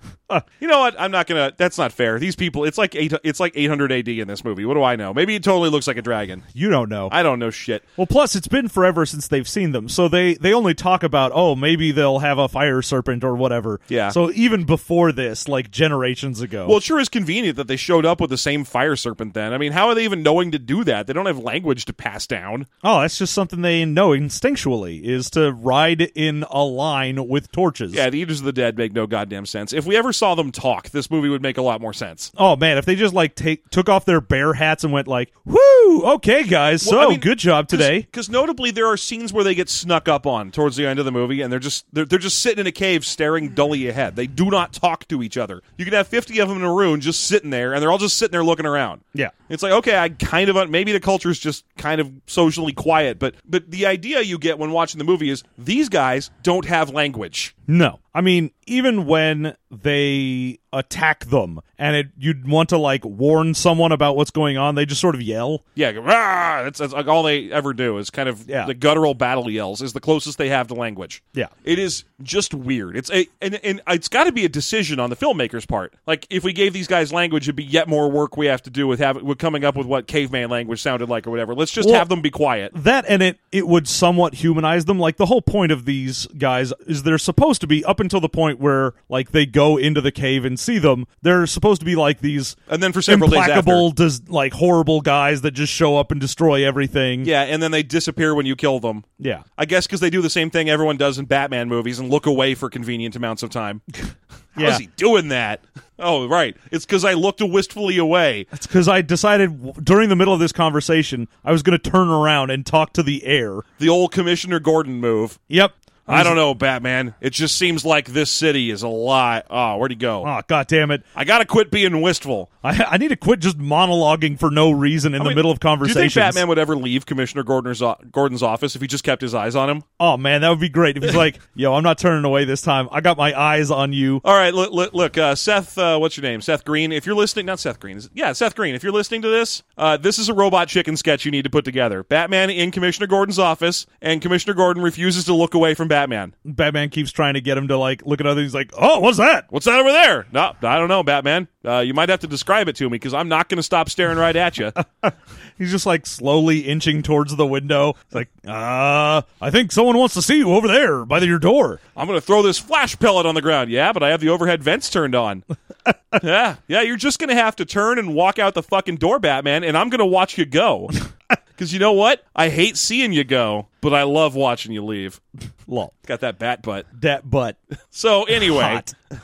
You know what? I'm not gonna. That's not fair. These people. It's like 800 AD in this movie. What do I know? Maybe it totally looks like a dragon. You don't know. I don't know shit. Well, plus it's been forever since they've seen them, so they only talk about, oh, maybe they'll have a fire serpent or whatever. Yeah. So even before this, like generations ago. Well, it sure is convenient that they showed up with the same fire serpent then. I mean, how are they even knowing to do that? They don't have language to pass down. Oh, that's just something they know instinctually, is to ride in a line with torches. Yeah, the Eaters of the Dead make no goddamn sense. If we ever saw them talk, this movie would make a lot more sense. Oh man, if they just like took off their bear hats and went like, "Whoo, okay guys, Well, I mean, good job today." Because notably, there are scenes where they get snuck up on towards the end of the movie, and they're just sitting in a cave staring dully ahead. They do not talk to each other. You could have 50 of them in a room just sitting there, and they're all just sitting there looking around. Yeah. It's like, okay, I kind of maybe the culture's just kind of socially quiet, but the idea you get when watching the movie is these guys don't have language. No. I mean, even when they attack them and you'd want to like warn someone about what's going on, they just sort of yell. Yeah, rah! That's like all they ever do is kind of the guttural battle yells is the closest they have to language. Yeah. It is just weird. It's and it's got to be a decision on the filmmaker's part. Like if we gave these guys language, it'd be yet more work we have to do with coming up with what caveman language sounded like or whatever. Let's just have them be quiet. That and it would somewhat humanize them. Like the whole point of these guys is they're supposed to be up until the point where like they go into the cave and see them. They're supposed to be like these and then for several implacable, days after, like horrible guys that just show up and destroy everything. Yeah, and then they disappear when you kill them. Yeah. I guess because they do the same thing everyone does in Batman movies and look away for convenient amounts of time. How is he doing that? Oh, right. It's because I looked wistfully away. It's because I decided during the middle of this conversation I was going to turn around and talk to the air. The old Commissioner Gordon move. Yep. I don't know, Batman. It just seems like this city is a lot. Oh, where'd he go? Oh, God damn it. I gotta quit being wistful. I need to quit just monologuing for no reason in the middle of conversations. Do you think Batman would ever leave Commissioner Gordon's office if he just kept his eyes on him? Oh, man, that would be great. If he's like, yo, I'm not turning away this time. I got my eyes on you. All right, look, Seth, what's your name? Seth Green. If you're listening, not Seth Green. Seth Green. If you're listening to this, this is a Robot Chicken sketch you need to put together. Batman in Commissioner Gordon's office, and Commissioner Gordon refuses to look away from Batman. Batman keeps trying to get him to like look at others. He's like, "Oh, what's that? What's that over there?" No, I don't know, Batman. You might have to describe it to me because I'm not going to stop staring right at you. He's just like slowly inching towards the window. It's like, I think someone wants to see you over there by your door. I'm going to throw this flash pellet on the ground. Yeah, but I have the overhead vents turned on. Yeah, you're just going to have to turn and walk out the fucking door, Batman, and I'm going to watch you go. Because you know what? I hate seeing you go, but I love watching you leave. Lol. Got that bat butt. That butt. So anyway.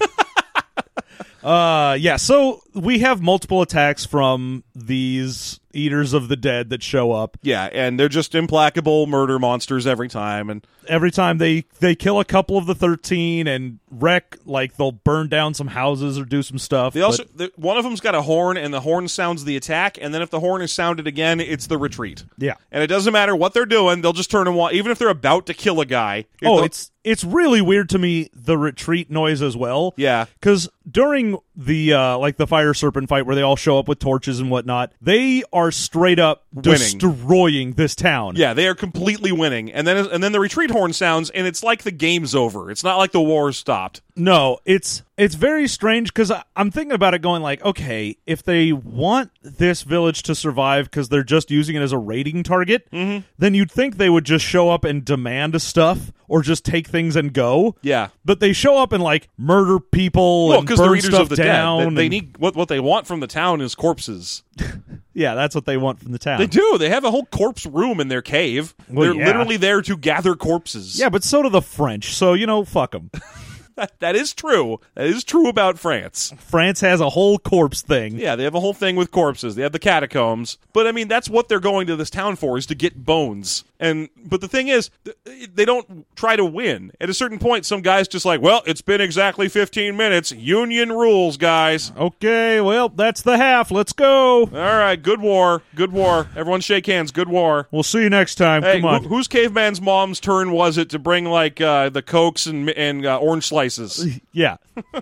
Yeah, so we have multiple attacks from these Eaters of the Dead that show up. Yeah, and they're just implacable murder monsters every time. And every time they kill a couple of the 13 and wreck, like they'll burn down some houses or do some stuff. They also one of them's got a horn, and the horn sounds the attack, and then if the horn is sounded again, it's the retreat. Yeah. And it doesn't matter what they're doing, they'll just turn and walk, even if they're about to kill a guy. It's really weird to me, the retreat noise as well. Yeah. Because during during the like the fire serpent fight where they all show up with torches and whatnot, they are straight up destroying this town. Yeah, they are completely winning. And then the retreat horn sounds, and it's like the game's over. It's not like the war stopped. No, it's very strange because I'm thinking about it going like, okay, if they want this village to survive because they're just using it as a raiding target, then you'd think they would just show up and demand stuff or just take things and go. Yeah. But they show up and like murder people and burn they're eaters stuff of the down. dead. They need what they want from the town is corpses. Yeah, that's what they want from the town. They do. They have a whole corpse room in their cave. Well, they're literally there to gather corpses. Yeah, but so do the French, so, fuck them. That is true. That is true about France. France has a whole corpse thing. Yeah, they have a whole thing with corpses. They have the catacombs. But, I mean, that's what they're going to this town for, is to get bones. But the thing is, they don't try to win. At a certain point, some guy's just like, well, it's been exactly 15 minutes. Union rules, guys. Okay, well, that's the half. Let's go. All right, good war. Good war. Everyone shake hands. Good war. We'll see you next time. Hey, Come on. Whose caveman's mom's turn was it to bring, like, the Cokes and orange slices? Yeah.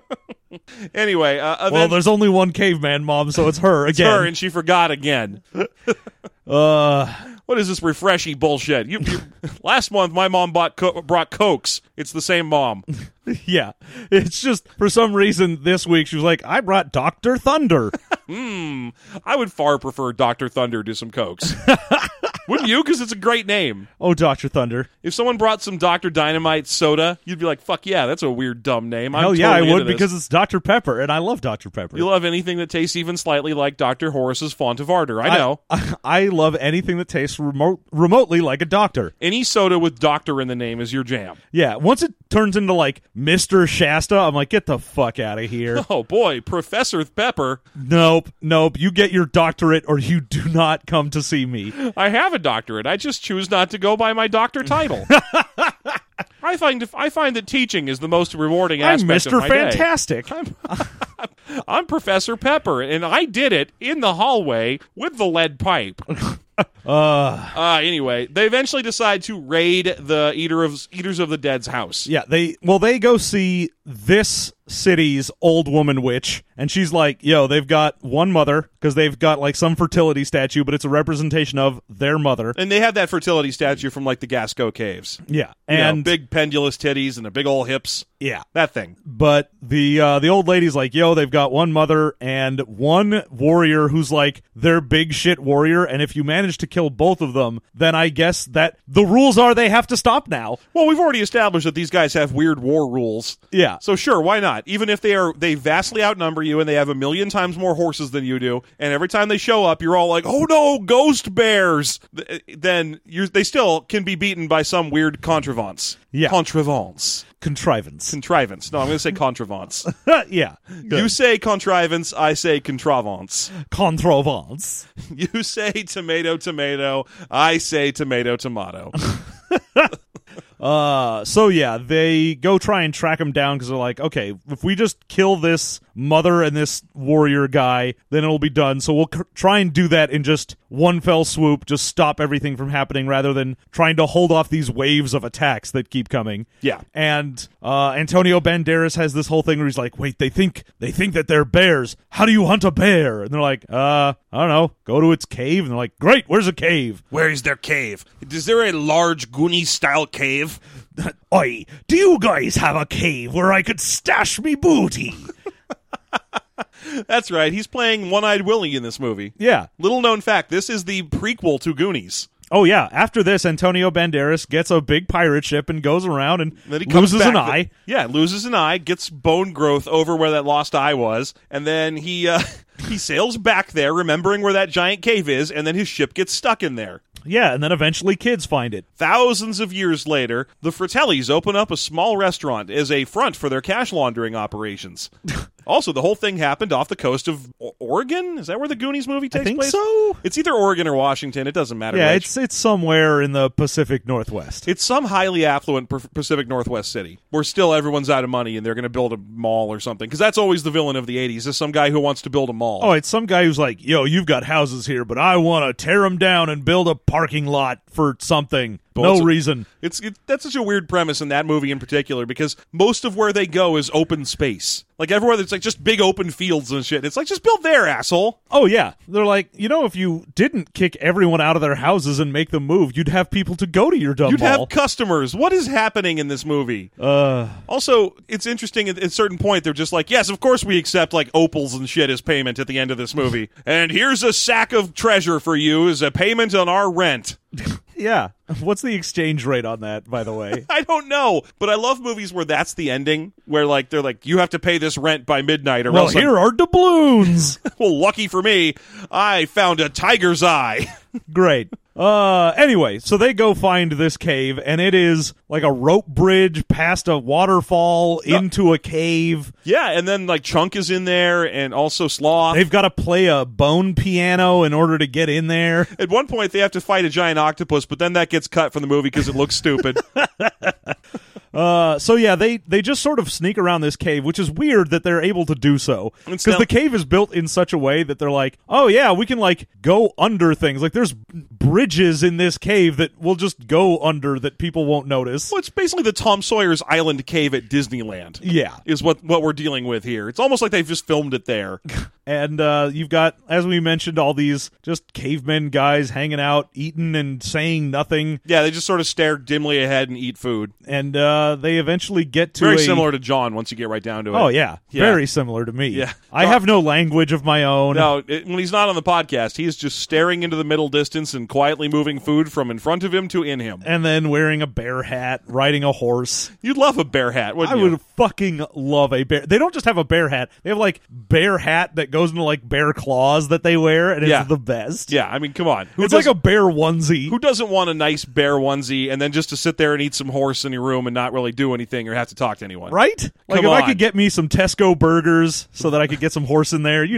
Anyway, well, there's only one caveman mom, so it's her again. It's her, and she forgot again. What is this refreshy bullshit? Last month, my mom brought Cokes. It's the same mom. Yeah. It's just, for some reason, this week, she was like, I brought Dr. Thunder. I would far prefer Dr. Thunder to some Cokes. Wouldn't you? Because it's a great name. Oh, Dr. Thunder. If someone brought some Dr. Dynamite soda, you'd be like, fuck yeah, that's a weird, dumb name. Hell yeah, I would, because it's Dr. Pepper, and I love Dr. Pepper. You love anything that tastes even slightly like Dr. Horace's Font of Ardor. I know. I love anything that tastes remotely like a doctor. Any soda with doctor in the name is your jam. Yeah, once it turns into, like, Mr. Shasta, I'm like, get the fuck out of here. Oh, boy, Professor Pepper. Nope. You get your doctorate, or you do not come to see me. I have a doctorate. I just choose not to go by my doctor title. I find that teaching is the most rewarding aspect of my Fantastic. day. I'm Professor Pepper, and I did it in the hallway with the lead pipe. Anyway, they eventually decide to raid the Eaters of the Dead's house. Yeah, they go see this city's old woman witch, and she's like, yo, they've got one mother, because they've got like some fertility statue, but it's a representation of their mother. And they have that fertility statue from like the Gasco caves. Yeah. And big pendulous titties and the big old hips. Yeah. That thing. But the old lady's like, yo, they've got one mother and one warrior who's like their big shit warrior, and if you manage to kill both of them, then I guess that the rules are they have to stop now. Well, we've already established that these guys have weird war rules. Yeah. So sure, why not? Even if they vastly outnumber you and they have 1,000,000 times more horses than you do, and every time they show up, you're all like, oh no, ghost bears! Then they still can be beaten by some weird contrivance. Yeah. Contrivance. Contrivance. No, I'm going to say contrivance. Yeah. Good. You say contrivance, I say contrivance. Contrivance. You say tomato, I say tomato. So yeah, they go try and track him down because they're like, okay, if we just kill this mother and this warrior guy, then it'll be done. So we'll try and do that in just one fell swoop, just stop everything from happening rather than trying to hold off these waves of attacks that keep coming. Yeah. And Antonio Banderas has this whole thing where he's like, wait, they think that they're bears. How do you hunt a bear? And they're like, I don't know, go to its cave. And they're like, great, where's a cave? Where is their cave? Is there a large Goonies-style cave? Oi, do you guys have a cave where I could stash me booty? That's right, he's playing One-Eyed Willie in this movie. Yeah. Little known fact, this is the prequel to Goonies. Oh, yeah. After this, Antonio Banderas gets a big pirate ship and goes around and then he loses an eye. Loses an eye, gets bone growth over where that lost eye was, and then he sails back there, remembering where that giant cave is, and then his ship gets stuck in there. Yeah, and then eventually kids find it. Thousands of years later, the Fratellis open up a small restaurant as a front for their cash laundering operations. Also, the whole thing happened off the coast of Oregon? Is that where the Goonies movie takes place? I think so. It's either Oregon or Washington. It doesn't matter. Yeah, which. it's somewhere in the Pacific Northwest. It's some highly affluent Pacific Northwest city where still everyone's out of money and they're going to build a mall or something. Because that's always the villain of the 80s, is some guy who wants to build a mall. Oh, it's some guy who's like, yo, you've got houses here, but I want to tear them down and build a parking lot for something. No reason. That's such a weird premise in that movie in particular, because most of where they go is open space. Like everywhere that's like just big open fields and shit. It's like, just build there, asshole. Oh, yeah. They're like, if you didn't kick everyone out of their houses and make them move, you'd have people to go to your dumb You'd mall. have customers. What is happening in this movie? Also, it's interesting at a certain point, they're just like, yes, of course we accept like opals and shit as payment at the end of this movie. And here's a sack of treasure for you as a payment on our rent. Yeah. What's the exchange rate on that, by the way? I don't know, but I love movies where that's the ending, where like they're like, you have to pay this rent by midnight, or else here are doubloons. Well, lucky for me, I found a tiger's eye. Great. Anyway, so they go find this cave, and it is like a rope bridge past a waterfall into a cave. Yeah, and then like Chunk is in there, and also Sloth. They've got to play a bone piano in order to get in there. At one point, they have to fight a giant octopus, but then that gets cut from the movie because it looks stupid. So yeah, they just sort of sneak around this cave, which is weird that they're able to do so. Because the cave is built in such a way that they're like, oh yeah, we can like go under things. Like there's bridges in this cave that will just go under that people won't notice. Well, it's basically the Tom Sawyer's Island cave at Disneyland. Yeah. Is what we're dealing with here. It's almost like they've just filmed it there. And you've got, as we mentioned, all these just cavemen guys hanging out, eating and saying nothing. Yeah, they just sort of stare dimly ahead and eat food. And they eventually get to very similar to John once you get right down to it. Oh, yeah. Very similar to me. Yeah. I have no language of my own. No, when he's not on the podcast, he is just staring into the middle distance and quietly moving food from in front of him to in him. And then wearing a bear hat, riding a horse. You'd love a bear hat, wouldn't you? I would fucking love a bear. They don't just have a bear hat. They have like bear hat that goes into like bear claws that they wear, and it's the best. Yeah, I mean, come on. It's like a bear onesie. Who doesn't want a nice bear onesie and then just to sit there and eat some horse in your room and not really do anything or have to talk to anyone? Right? Like I could get me some Tesco burgers so that I could get some horse in there,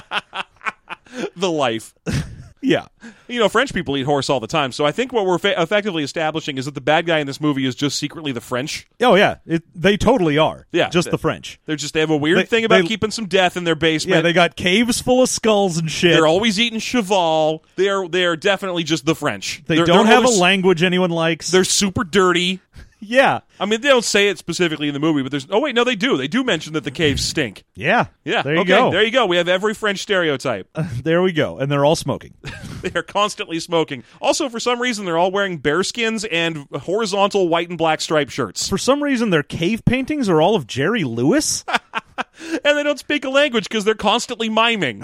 The life. Yeah. French people eat horse all the time, so I think what we're effectively establishing is that the bad guy in this movie is just secretly the French. Oh, yeah. They totally are. Yeah. Just the French. They have a weird thing about keeping some death in their basement. Yeah, they got caves full of skulls and shit. They're always eating cheval. They are definitely just the French. They don't have a language anyone likes. They're super dirty. Yeah. I mean, they don't say it specifically in the movie, but there's... Oh, wait, no, they do. They do mention that the caves stink. Yeah. Yeah. There you go. There you go. We have every French stereotype. There we go. And they're all smoking. They are constantly smoking. Also, for some reason, they're all wearing bearskins and horizontal white and black striped shirts. For some reason, their cave paintings are all of Jerry Lewis. And they don't speak a language because they're constantly miming.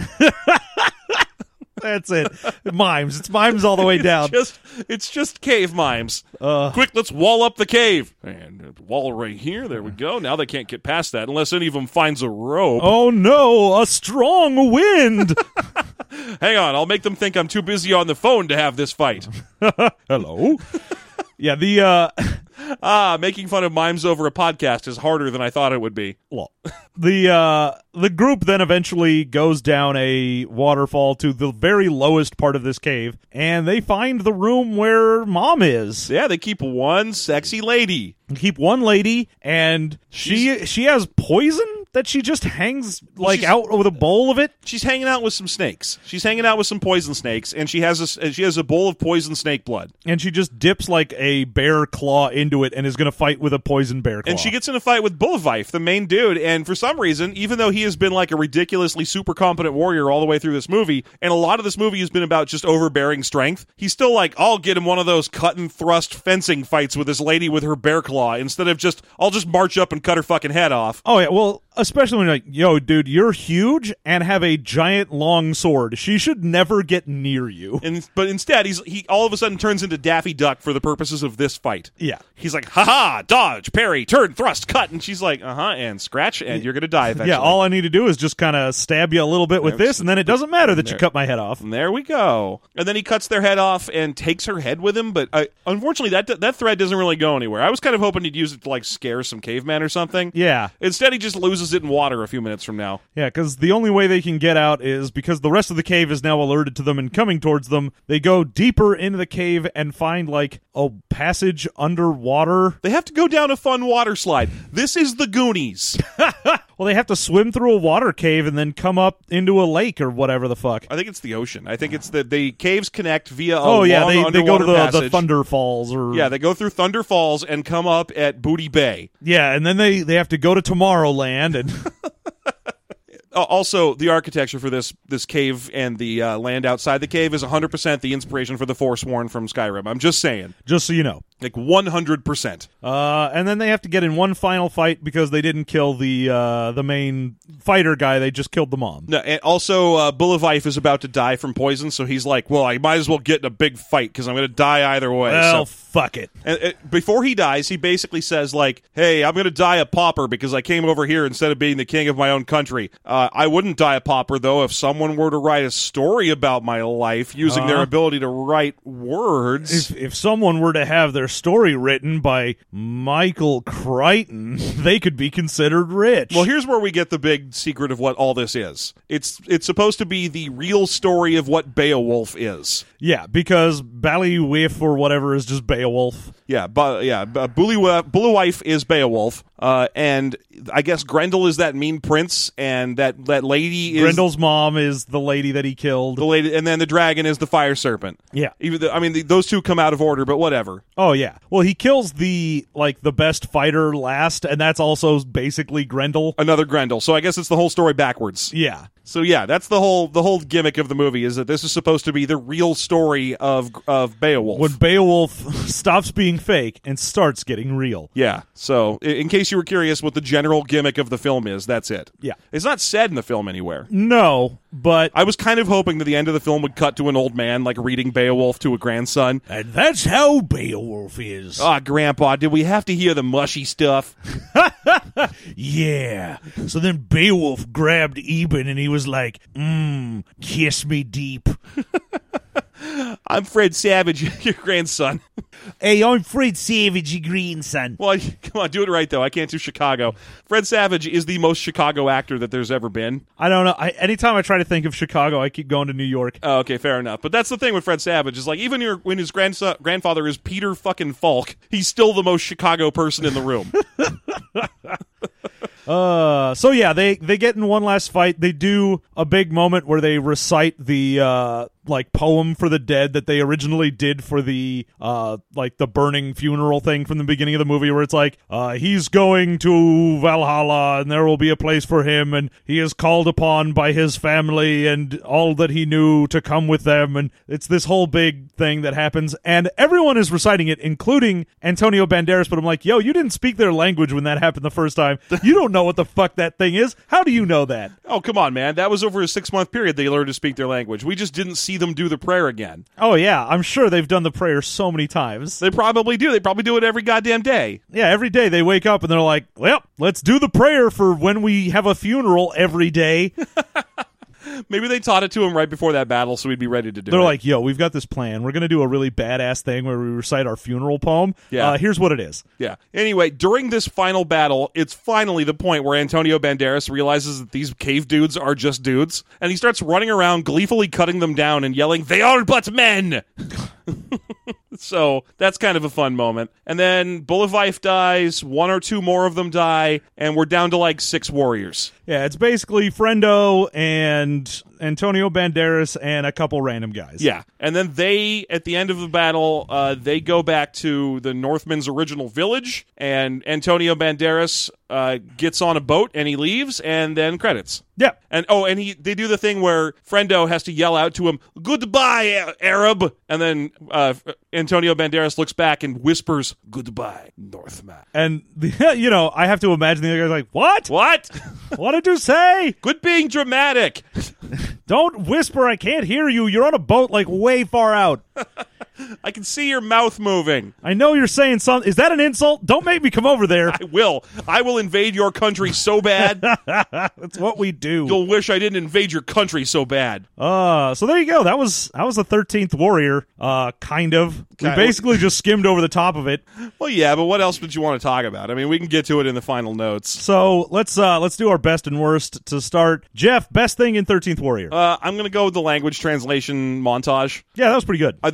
That's it. Mimes. It's mimes all the way down. It's just cave mimes. Quick, let's wall up the cave. And wall right here. There we go. Now they can't get past that unless any of them finds a rope. Oh, no. A strong wind. Hang on. I'll make them think I'm too busy on the phone to have this fight. Hello? Yeah, making fun of mimes over a podcast is harder than I thought it would be. Well, the group then eventually goes down a waterfall to the very lowest part of this cave, and they find the room where Mom is. Yeah, they keep one sexy lady. Keep one lady, and she has poison that she just hangs out with a bowl of it. She's hanging out with some snakes. She's hanging out with some poison snakes, and she has a bowl of poison snake blood. And she just dips like a bear claw into it and is going to fight with a poison bear claw. And she gets in a fight with Bullvife, the main dude, and for some reason, even though he has been like a ridiculously super competent warrior all the way through this movie, and a lot of this movie has been about just overbearing strength, he's still like, I'll get him one of those cut and thrust fencing fights with this lady with her bear claw, instead of I'll just march up and cut her fucking head off. Oh yeah, well, especially when you're like, yo, dude, you're huge and have a giant long sword. She should never get near you. But instead, he all of a sudden turns into Daffy Duck for the purposes of this fight. Yeah. He's like, haha, dodge, parry, turn, thrust, cut. And she's like, and scratch, and you're going to die eventually. Yeah, all I need to do is just kind of stab you a little bit with this, and then it doesn't matter that you cut my head off. And there we go. And then he cuts their head off and takes her head with him, but unfortunately, that thread doesn't really go anywhere. I was kind of hoping he'd use it to, like, scare some cavemen or something. Yeah. Instead, he just loses it in water a few minutes from now. Yeah, because the only way they can get out is because the rest of the cave is now alerted to them and coming towards them. They go deeper into the cave and find, like, a passage underwater. They have to go down a fun water slide. This is the Goonies. Well, they have to swim through a water cave and then come up into a lake or whatever the fuck. I think it's the ocean. I think it's the caves connect via a Oh, yeah, long they go to underwater the passage. Thunder Falls. Or Yeah, they go through Thunder Falls and come up at Booty Bay. Yeah, and then they have to go to Tomorrowland and... Also, the architecture for this cave and the land outside the cave is 100% the inspiration for the Forsworn from Skyrim. I'm just saying. Just so you know. Like 100%. And then they have to get in one final fight because they didn't kill the main fighter guy. They just killed the mom. No, and also, Bulivife is about to die from poison, so he's like, well, I might as well get in a big fight because I'm going to die either way. Well, So- fuck it. And before he dies, he basically says, like, hey, I'm going to die a pauper because I came over here instead of being the king of my own country. I wouldn't die a pauper, though, if someone were to write a story about my life using their ability to write words. If someone were to have their story written by Michael Crichton, they could be considered rich. Well, here's where we get the big secret of what all this is. It's supposed to be the real story of what Beowulf is. Yeah, because Ballywiff or whatever is just Beowulf. Buliwife is Beowulf, and I guess Grendel is that mean prince, and that lady is Grendel's mom is the lady that he killed. the lady, and then the dragon is the fire serpent. Yeah. Those two come out of order, but whatever. Oh yeah. Well, he kills the best fighter last, and that's also basically Grendel. Another Grendel. So I guess it's the whole story backwards. Yeah. So yeah, that's the whole gimmick of the movie is that this is supposed to be the real story of Beowulf. When Beowulf stops being fake and starts getting real. Yeah. So in case you were curious what the general gimmick of the film is, that's it. Yeah. It's not said in the film anywhere. No, but I was kind of hoping that the end of the film would cut to an old man like reading Beowulf to a grandson. and that's how Beowulf is. Ah, Grandpa, did we have to hear the mushy stuff? Yeah. So then Beowulf grabbed Eben and he was like, kiss me deep. I'm Fred Savage, your grandson. Hey, I'm Fred Savage, your grandson. Well, come on, do it right, though. I can't do Chicago. Fred Savage is the most Chicago actor that there's ever been. I don't know. Anytime I try to think of Chicago, I keep going to New York. Oh, okay, fair enough. But that's the thing with Fred Savage is like even when his grandfather is Peter fucking Falk, he's still the most Chicago person in the room. So yeah, they get in one last fight. They do a big moment where they recite the poem for the dead that they originally did for the the burning funeral thing from the beginning of the movie, where it's like he's going to Valhalla and there will be a place for him, and he is called upon by his family and all that he knew to come with them, and it's this whole big thing that happens, and everyone is reciting it, including Antonio Banderas. But I'm like, yo, you didn't speak their language when that happened the first time. You don't know what the fuck that thing is. How do you know that? Oh, come on, man. That was over a 6-month period they learned to speak their language. We just didn't see them do the prayer again. Oh yeah, I'm sure they've done the prayer so many times. They probably do. They probably do it every goddamn day. Yeah, every day they wake up and they're like, well, let's do the prayer for when we have a funeral every day. Maybe they taught it to him right before that battle so we'd be ready to do it. They're like, yo, we've got this plan. We're going to do a really badass thing where we recite our funeral poem. Yeah. Here's what it is. Yeah. Anyway, during this final battle, it's finally the point where Antonio Banderas realizes that these cave dudes are just dudes, and he starts running around gleefully cutting them down and yelling, "They are but men!" So that's kind of a fun moment. And then Bulivife dies, one or two more of them die, and we're down to like 6 warriors. Yeah, it's basically Frendo and Antonio Banderas and a couple random guys. Yeah. And then they, at the end of the battle, they go back to the Northmen's original village, and Antonio Banderas gets on a boat and he leaves, and then credits. Yeah. And they do the thing where Frendo has to yell out to him, "Goodbye, Arab," and then Antonio Banderas looks back and whispers, "Goodbye, Northman." And, I have to imagine the other guy's like, what? What? What did you say? Quit being dramatic. Don't whisper. I can't hear you. You're on a boat like way far out. I can see your mouth moving. I know you're saying something. Is that an insult? Don't make me come over there. I will invade your country so bad. That's what we do. You'll wish I didn't invade your country so bad. So there you go. That was the 13th Warrior, kind of. We basically just skimmed over the top of it. Well, yeah, but what else did you want to talk about? I mean, we can get to it in the final notes. So let's do our best and worst to start. Jeff, best thing in 13th Warrior. I'm going to go with the language translation montage. Yeah, that was pretty good. That's the part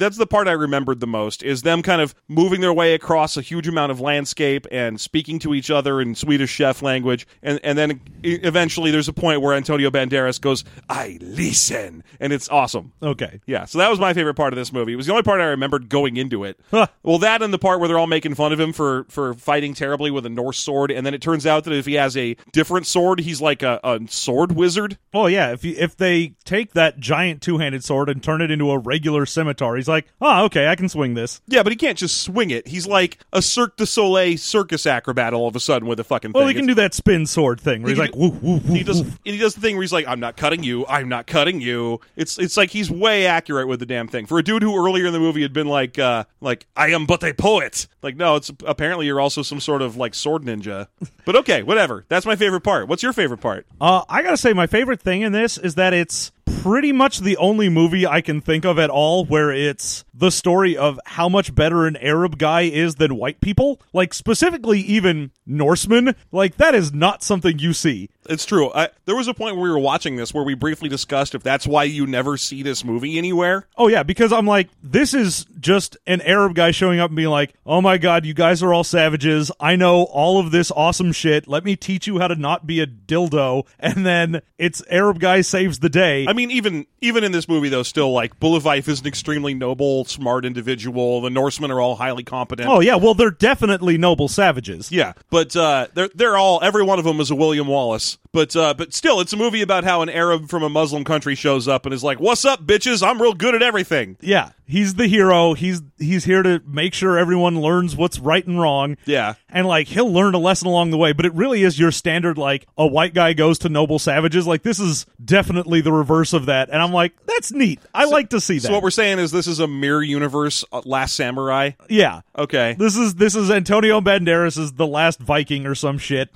part I remembered the most is them kind of moving their way across a huge amount of landscape and speaking to each other in Swedish chef language, and then eventually there's a point where Antonio Banderas goes, "I listen," and it's awesome. Okay. Yeah, so that was my favorite part of this movie. It was the only part I remembered going into it. Huh. Well, that and the part where they're all making fun of him for fighting terribly with a Norse sword, and then it turns out that if he has a different sword, he's like a sword wizard. Oh yeah, if they take that giant two-handed sword and turn it into a regular scimitar, he's like, oh, okay, I can swing this. Yeah, but he can't just swing it. He's like a Cirque du Soleil circus acrobat all of a sudden with a fucking thing. Well, he can do that spin sword thing where he's like, woo, woo, woo. He does the thing where he's like, I'm not cutting you, I'm not cutting you. It's like he's way accurate with the damn thing. For a dude who earlier in the movie had been like I am but a poet. Like, no, it's apparently you're also some sort of like sword ninja. But okay, whatever. That's my favorite part. What's your favorite part? I gotta say, my favorite thing in this is that it's pretty much the only movie I can think of at all where it's the story of how much better an Arab guy is than white people. Like, specifically even Norsemen. Like, that is not something you see. It's true. There was a point where we were watching this where we briefly discussed if that's why you never see this movie anywhere. Oh, yeah, because I'm like, this is just an Arab guy showing up and being like, oh my god, you guys are all savages. I know all of this awesome shit. Let me teach you how to not be a dildo. And then it's Arab guy saves the day. I mean, even in this movie, though, still, like, Bulevife is an extremely noble, smart individual. The Norsemen are all highly competent. Oh, yeah, well, they're definitely noble savages. Yeah, but they're all, every one of them is a William Wallace. But still, it's a movie about how an Arab from a Muslim country shows up and is like, "What's up, bitches? I'm real good at everything." Yeah, he's the hero. He's here to make sure everyone learns what's right and wrong. Yeah. And, like, he'll learn a lesson along the way, but it really is your standard, like, a white guy goes to noble savages. Like, this is definitely the reverse of that. And I'm like, that's neat. I like to see that. So what we're saying is this is a mirror universe Last Samurai? Yeah. Okay. This is Antonio Banderas is the last Viking or some shit.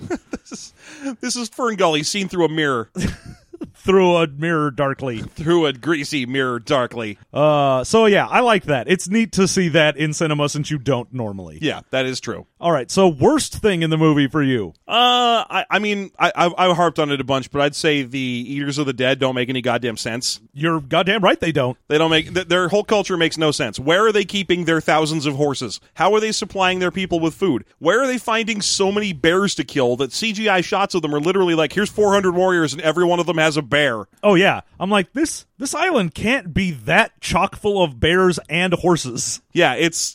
This is Ferngully seen through a mirror. Through a mirror darkly. Through a greasy mirror darkly. So yeah, I like that. It's neat to see that in cinema since you don't normally. Yeah, that is true. All right, so worst thing in the movie for you? I mean, I harped on it a bunch, but I'd say the Eaters of the Dead don't make any goddamn sense. You're goddamn right they don't. They don't make, their whole culture makes no sense. Where are they keeping their thousands of horses? How are they supplying their people with food? Where are they finding so many bears to kill that CGI shots of them are literally like, here's 400 warriors and every one of them has a bear? Oh yeah, I'm like, this island can't be that chock full of bears and horses. Yeah, it's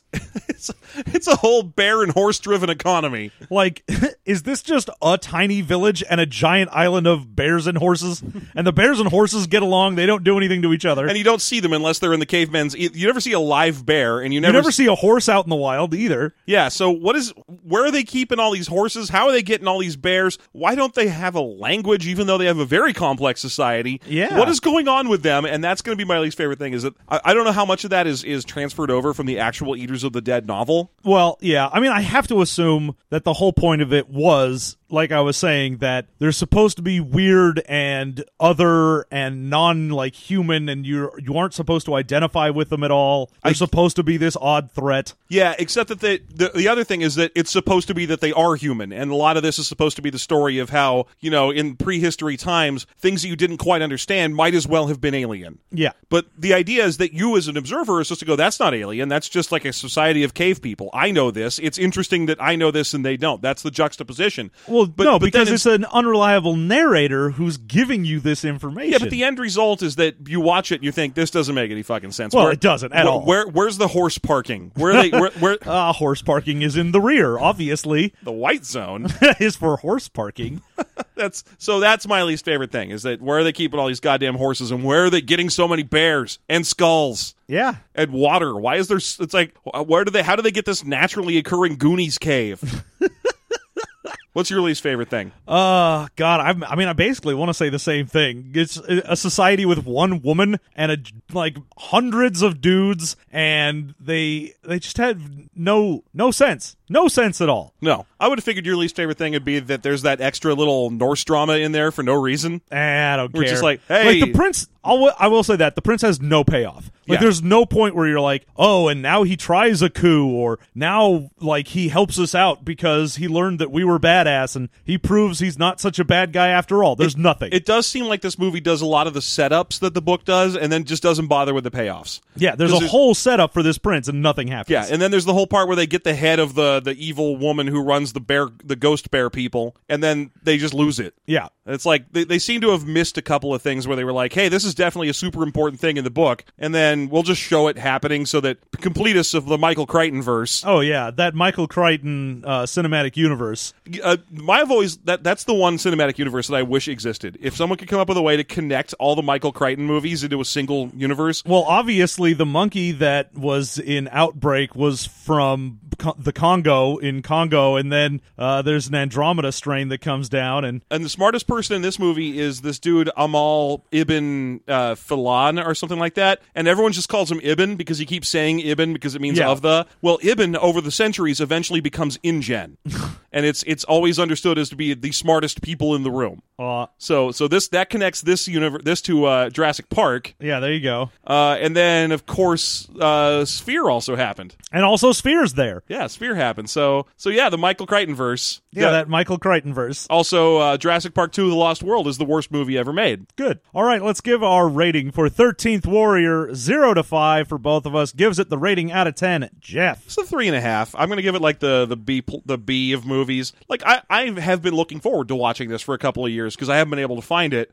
a whole bear and horse driven economy. Like, is this just a tiny village and a giant island of bears and horses? And the bears and horses get along, they don't do anything to each other. And you don't see them unless they're in the cavemen's. You never see a live bear, and you never see a horse out in the wild either. Yeah, so where are they keeping all these horses? How are they getting all these bears? Why don't they have a language, even though they have a very complex society? Yeah. What is going on with them? And that's going to be my least favorite thing, is that I don't know how much of that is transferred over from the actual Eaters of the Dead novel. Well, yeah, I mean, I have to assume that the whole point of it was, like I was saying, that they're supposed to be weird and other and non-like human, and you aren't supposed to identify with them at all. They're supposed to be this odd threat. Yeah, except that the other thing is that it's supposed to be that they are human, and a lot of this is supposed to be the story of how, you know, in prehistory times, things that you didn't quite understand might as well have been alien. Yeah. But the idea is that you as an observer are supposed to go, that's not alien, that's just like a society of cave people. I know this. It's interesting that I know this and they don't. That's the juxtaposition. Well, but because it's an unreliable narrator who's giving you this information. Yeah, but the end result is that you watch it and you think, this doesn't make any fucking sense. Well, it doesn't at all. Where's the horse parking? Where are they? Horse parking is in the rear, obviously. The white zone is for horse parking. That's my least favorite thing, is that where are they keeping all these goddamn horses and where are they getting so many bears and skulls? Yeah. And water. Why is there, it's like, how do they get this naturally occurring Goonies cave? What's your least favorite thing? God, I mean, I basically want to say the same thing. It's a society with one woman and like hundreds of dudes, and they just had no sense. No sense at all. No. I would have figured your least favorite thing would be that there's that extra little Norse drama in there for no reason. I don't care. We're just like, hey. Like, the prince, I will say that. The prince has no payoff. Like, there's no point where you're like, oh, and now he tries a coup, or now, like, he helps us out because he learned that we were bad badass, and he proves he's not such a bad guy after all. There's nothing. It does seem like this movie does a lot of the setups that the book does, and then just doesn't bother with the payoffs. Yeah, there's a whole setup for this prince, and nothing happens. Yeah, and then there's the whole part where they get the head of the evil woman who runs the ghost bear people, and then they just lose it. Yeah. It's like they seem to have missed a couple of things where they were like, hey, this is definitely a super important thing in the book, and then we'll just show it happening so that completists of the Michael Crichton verse. Oh, yeah, that Michael Crichton cinematic universe. I've always that's the one cinematic universe that I wish existed. If someone could come up with a way to connect all the Michael Crichton movies into a single universe. Well, obviously, the monkey that was in Outbreak was from the Congo, and then there's an Andromeda strain that comes down. And the smartest person in this movie is this dude, Amal Ibn Filan or something like that. And everyone just calls him Ibn because he keeps saying Ibn because it means of the. Well, Ibn, over the centuries, eventually becomes InGen. And it's always understood as to be the smartest people in the room. So that connects this to Jurassic Park. Yeah, there you go. And then of course Sphere also happened. And also Sphere's there. Yeah, Sphere happened. So yeah, the Michael Crichton verse. Yeah, that Michael Crichton verse. Also, Jurassic Park 2: The Lost World is the worst movie ever made. Good. All right, let's give our rating for 13th Warrior. 0 to 5 for both of us. Gives it the rating out of 10. Jeff. It's a 3.5. I'm going to give it like the B of movies. Like I have been looking forward to watching this for a couple of years because I haven't been able to find it.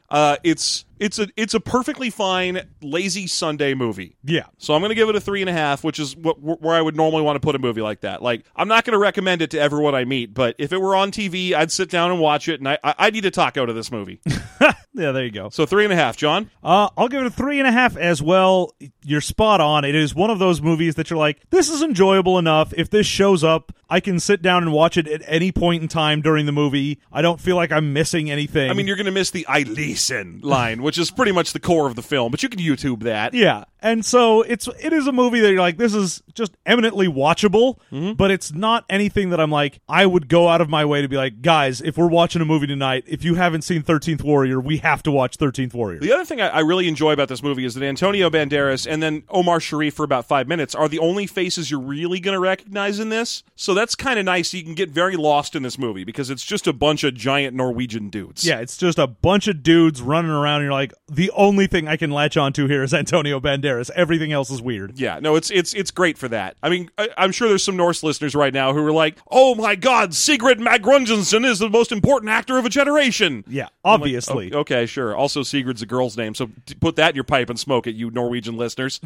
It's a perfectly fine lazy Sunday movie. Yeah. So I'm going to give it a 3.5, which is where I would normally want to put a movie like that. Like, I'm not going to recommend it to everyone I meet, but if it were on TV, I'd sit down and watch it, and I'd eat a taco to this movie. Yeah, there you go. So 3.5, John? I'll give it a 3.5 as well. You're spot on. It is one of those movies that you're like, this is enjoyable enough. If this shows up, I can sit down and watch it at any point in time during the movie. I don't feel like I'm missing anything. I mean, you're going to miss the I listen line, which is pretty much the core of the film, but you can YouTube that. Yeah. And so it is a movie that you're like, this is just eminently watchable, but it's not anything that I'm like, I would go out of my way to be like, guys, if we're watching a movie tonight, if you haven't seen 13th Warrior, we have to watch 13th Warrior. The other thing I really enjoy about this movie is that Antonio Banderas and then Omar Sharif for about 5 minutes are the only faces you're really going to recognize in this. So that's kind of nice. You can get very lost in this movie because it's just a bunch of giant Norwegian dudes. Yeah, it's just a bunch of dudes running around and you're like, the only thing I can latch onto here is Antonio Banderas. Everything else is weird. Yeah, no, it's great for that. I mean, I'm sure there's some Norse listeners right now who are like, oh my god, Sigrid Magrungensen is the most important actor of a generation. Yeah, obviously. Like, okay, sure. Also, Sigrid's a girl's name, so put that in your pipe and smoke it, you Norwegian listeners.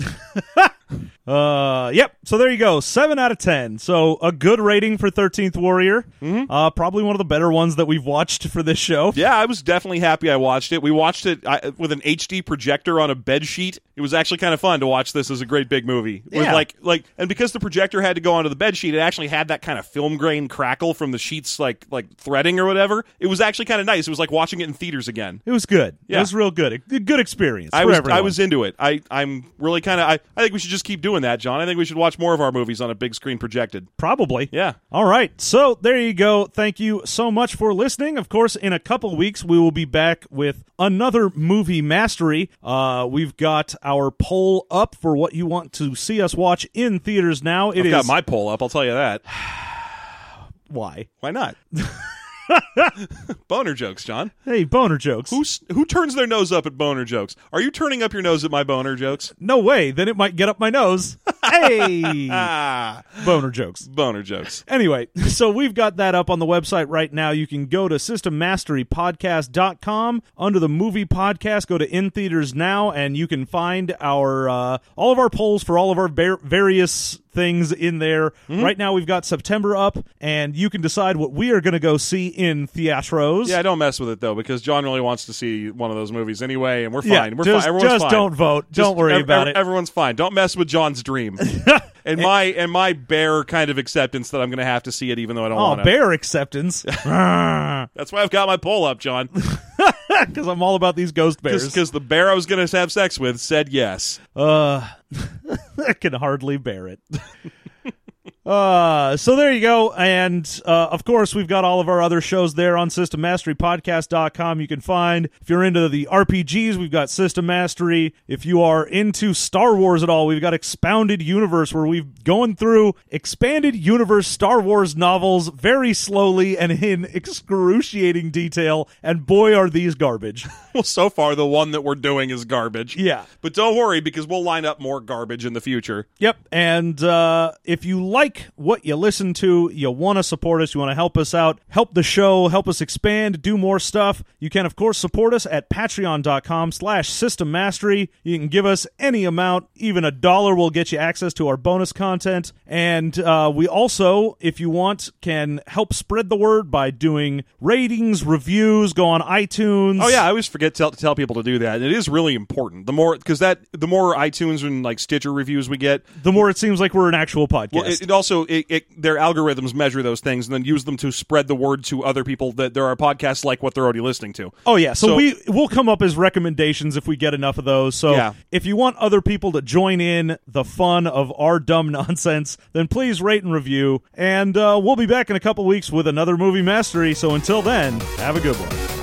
Yep. So there you go. 7 out of 10. So a good rating for 13th Warrior. Probably one of the better ones that we've watched for this show. Yeah, I was definitely happy I watched it. We watched it with an HD projector on a bed sheet. It was actually kind of fun to watch this as a great big movie. Yeah. With and because the projector had to go onto the bed sheet, it actually had that kind of film grain crackle from the sheets like threading or whatever. It was actually kind of nice. It was like watching it in theaters again. It was good. Yeah. It was real good. A good experience. I everyone. was into it. I'm really kind of I think we should just keep doing that, John. I think we should watch more of our movies on a big screen projected. Probably. Yeah. All right. So there you go. Thank you so much for listening. Of course, in a couple weeks, we will be back with another movie mastery. We've got our poll up for what you want to see us watch in theaters now. I've got my poll up, I'll tell you that. Why? Why not? Boner jokes, John. Hey, boner jokes. Who turns their nose up at boner jokes? Are you turning up your nose at my boner jokes? No way. Then it might get up my nose. Hey! Boner jokes. Boner jokes. Anyway, so we've got that up on the website right now. You can go to systemmasterypodcast.com. Under the movie podcast, go to In Theaters Now, and you can find our all of our polls for all of our various things in there. Right now, we've got September up, and you can decide what we are going to go see in theatros. Yeah, don't mess with it, though, because John really wants to see one of those movies anyway, and we're fine. We're just, fine. Everyone's fine. Don't vote. Don't worry about it. Everyone's fine. Don't mess with John's dream. and my bare kind of acceptance that I'm going to have to see it even though I don't want to. Oh, bare acceptance. That's why I've got my poll up, John. Because I'm all about these ghost bears. Because the bear I was going to have sex with said yes. I can hardly bear it. So there you go. And, of course, we've got all of our other shows there on SystemMasteryPodcast.com. You can find, if you're into the RPGs, we've got System Mastery. If you are into Star Wars at all, we've got Expounded Universe, where we've going through expanded universe Star Wars novels very slowly and in excruciating detail. And boy, are these garbage. Well, so far, the one that we're doing is garbage. Yeah. But don't worry, because we'll line up more garbage in the future. Yep. And if you like what you listen to, you want to support us, you want to help us out, help the show, help us expand, do more stuff, you can, of course, support us at patreon.com/systemmastery. You can give us any amount, even $1 will get you access to our bonus content. And we also, if you want, can help spread the word by doing ratings, reviews, go on iTunes. Oh, yeah, I always forget to tell people to do that. And it is really important. The more iTunes and like Stitcher reviews we get, the more it seems like we're an actual podcast. Well, it also their algorithms measure those things and then use them to spread the word to other people that there are podcasts like what they're already listening to. Oh, yeah. So we'll come up as recommendations if we get enough of those. So if you want other people to join in the fun of our dumb nonsense, then please rate and review. And we'll be back in a couple weeks with another movie mastery. So until then, have a good one.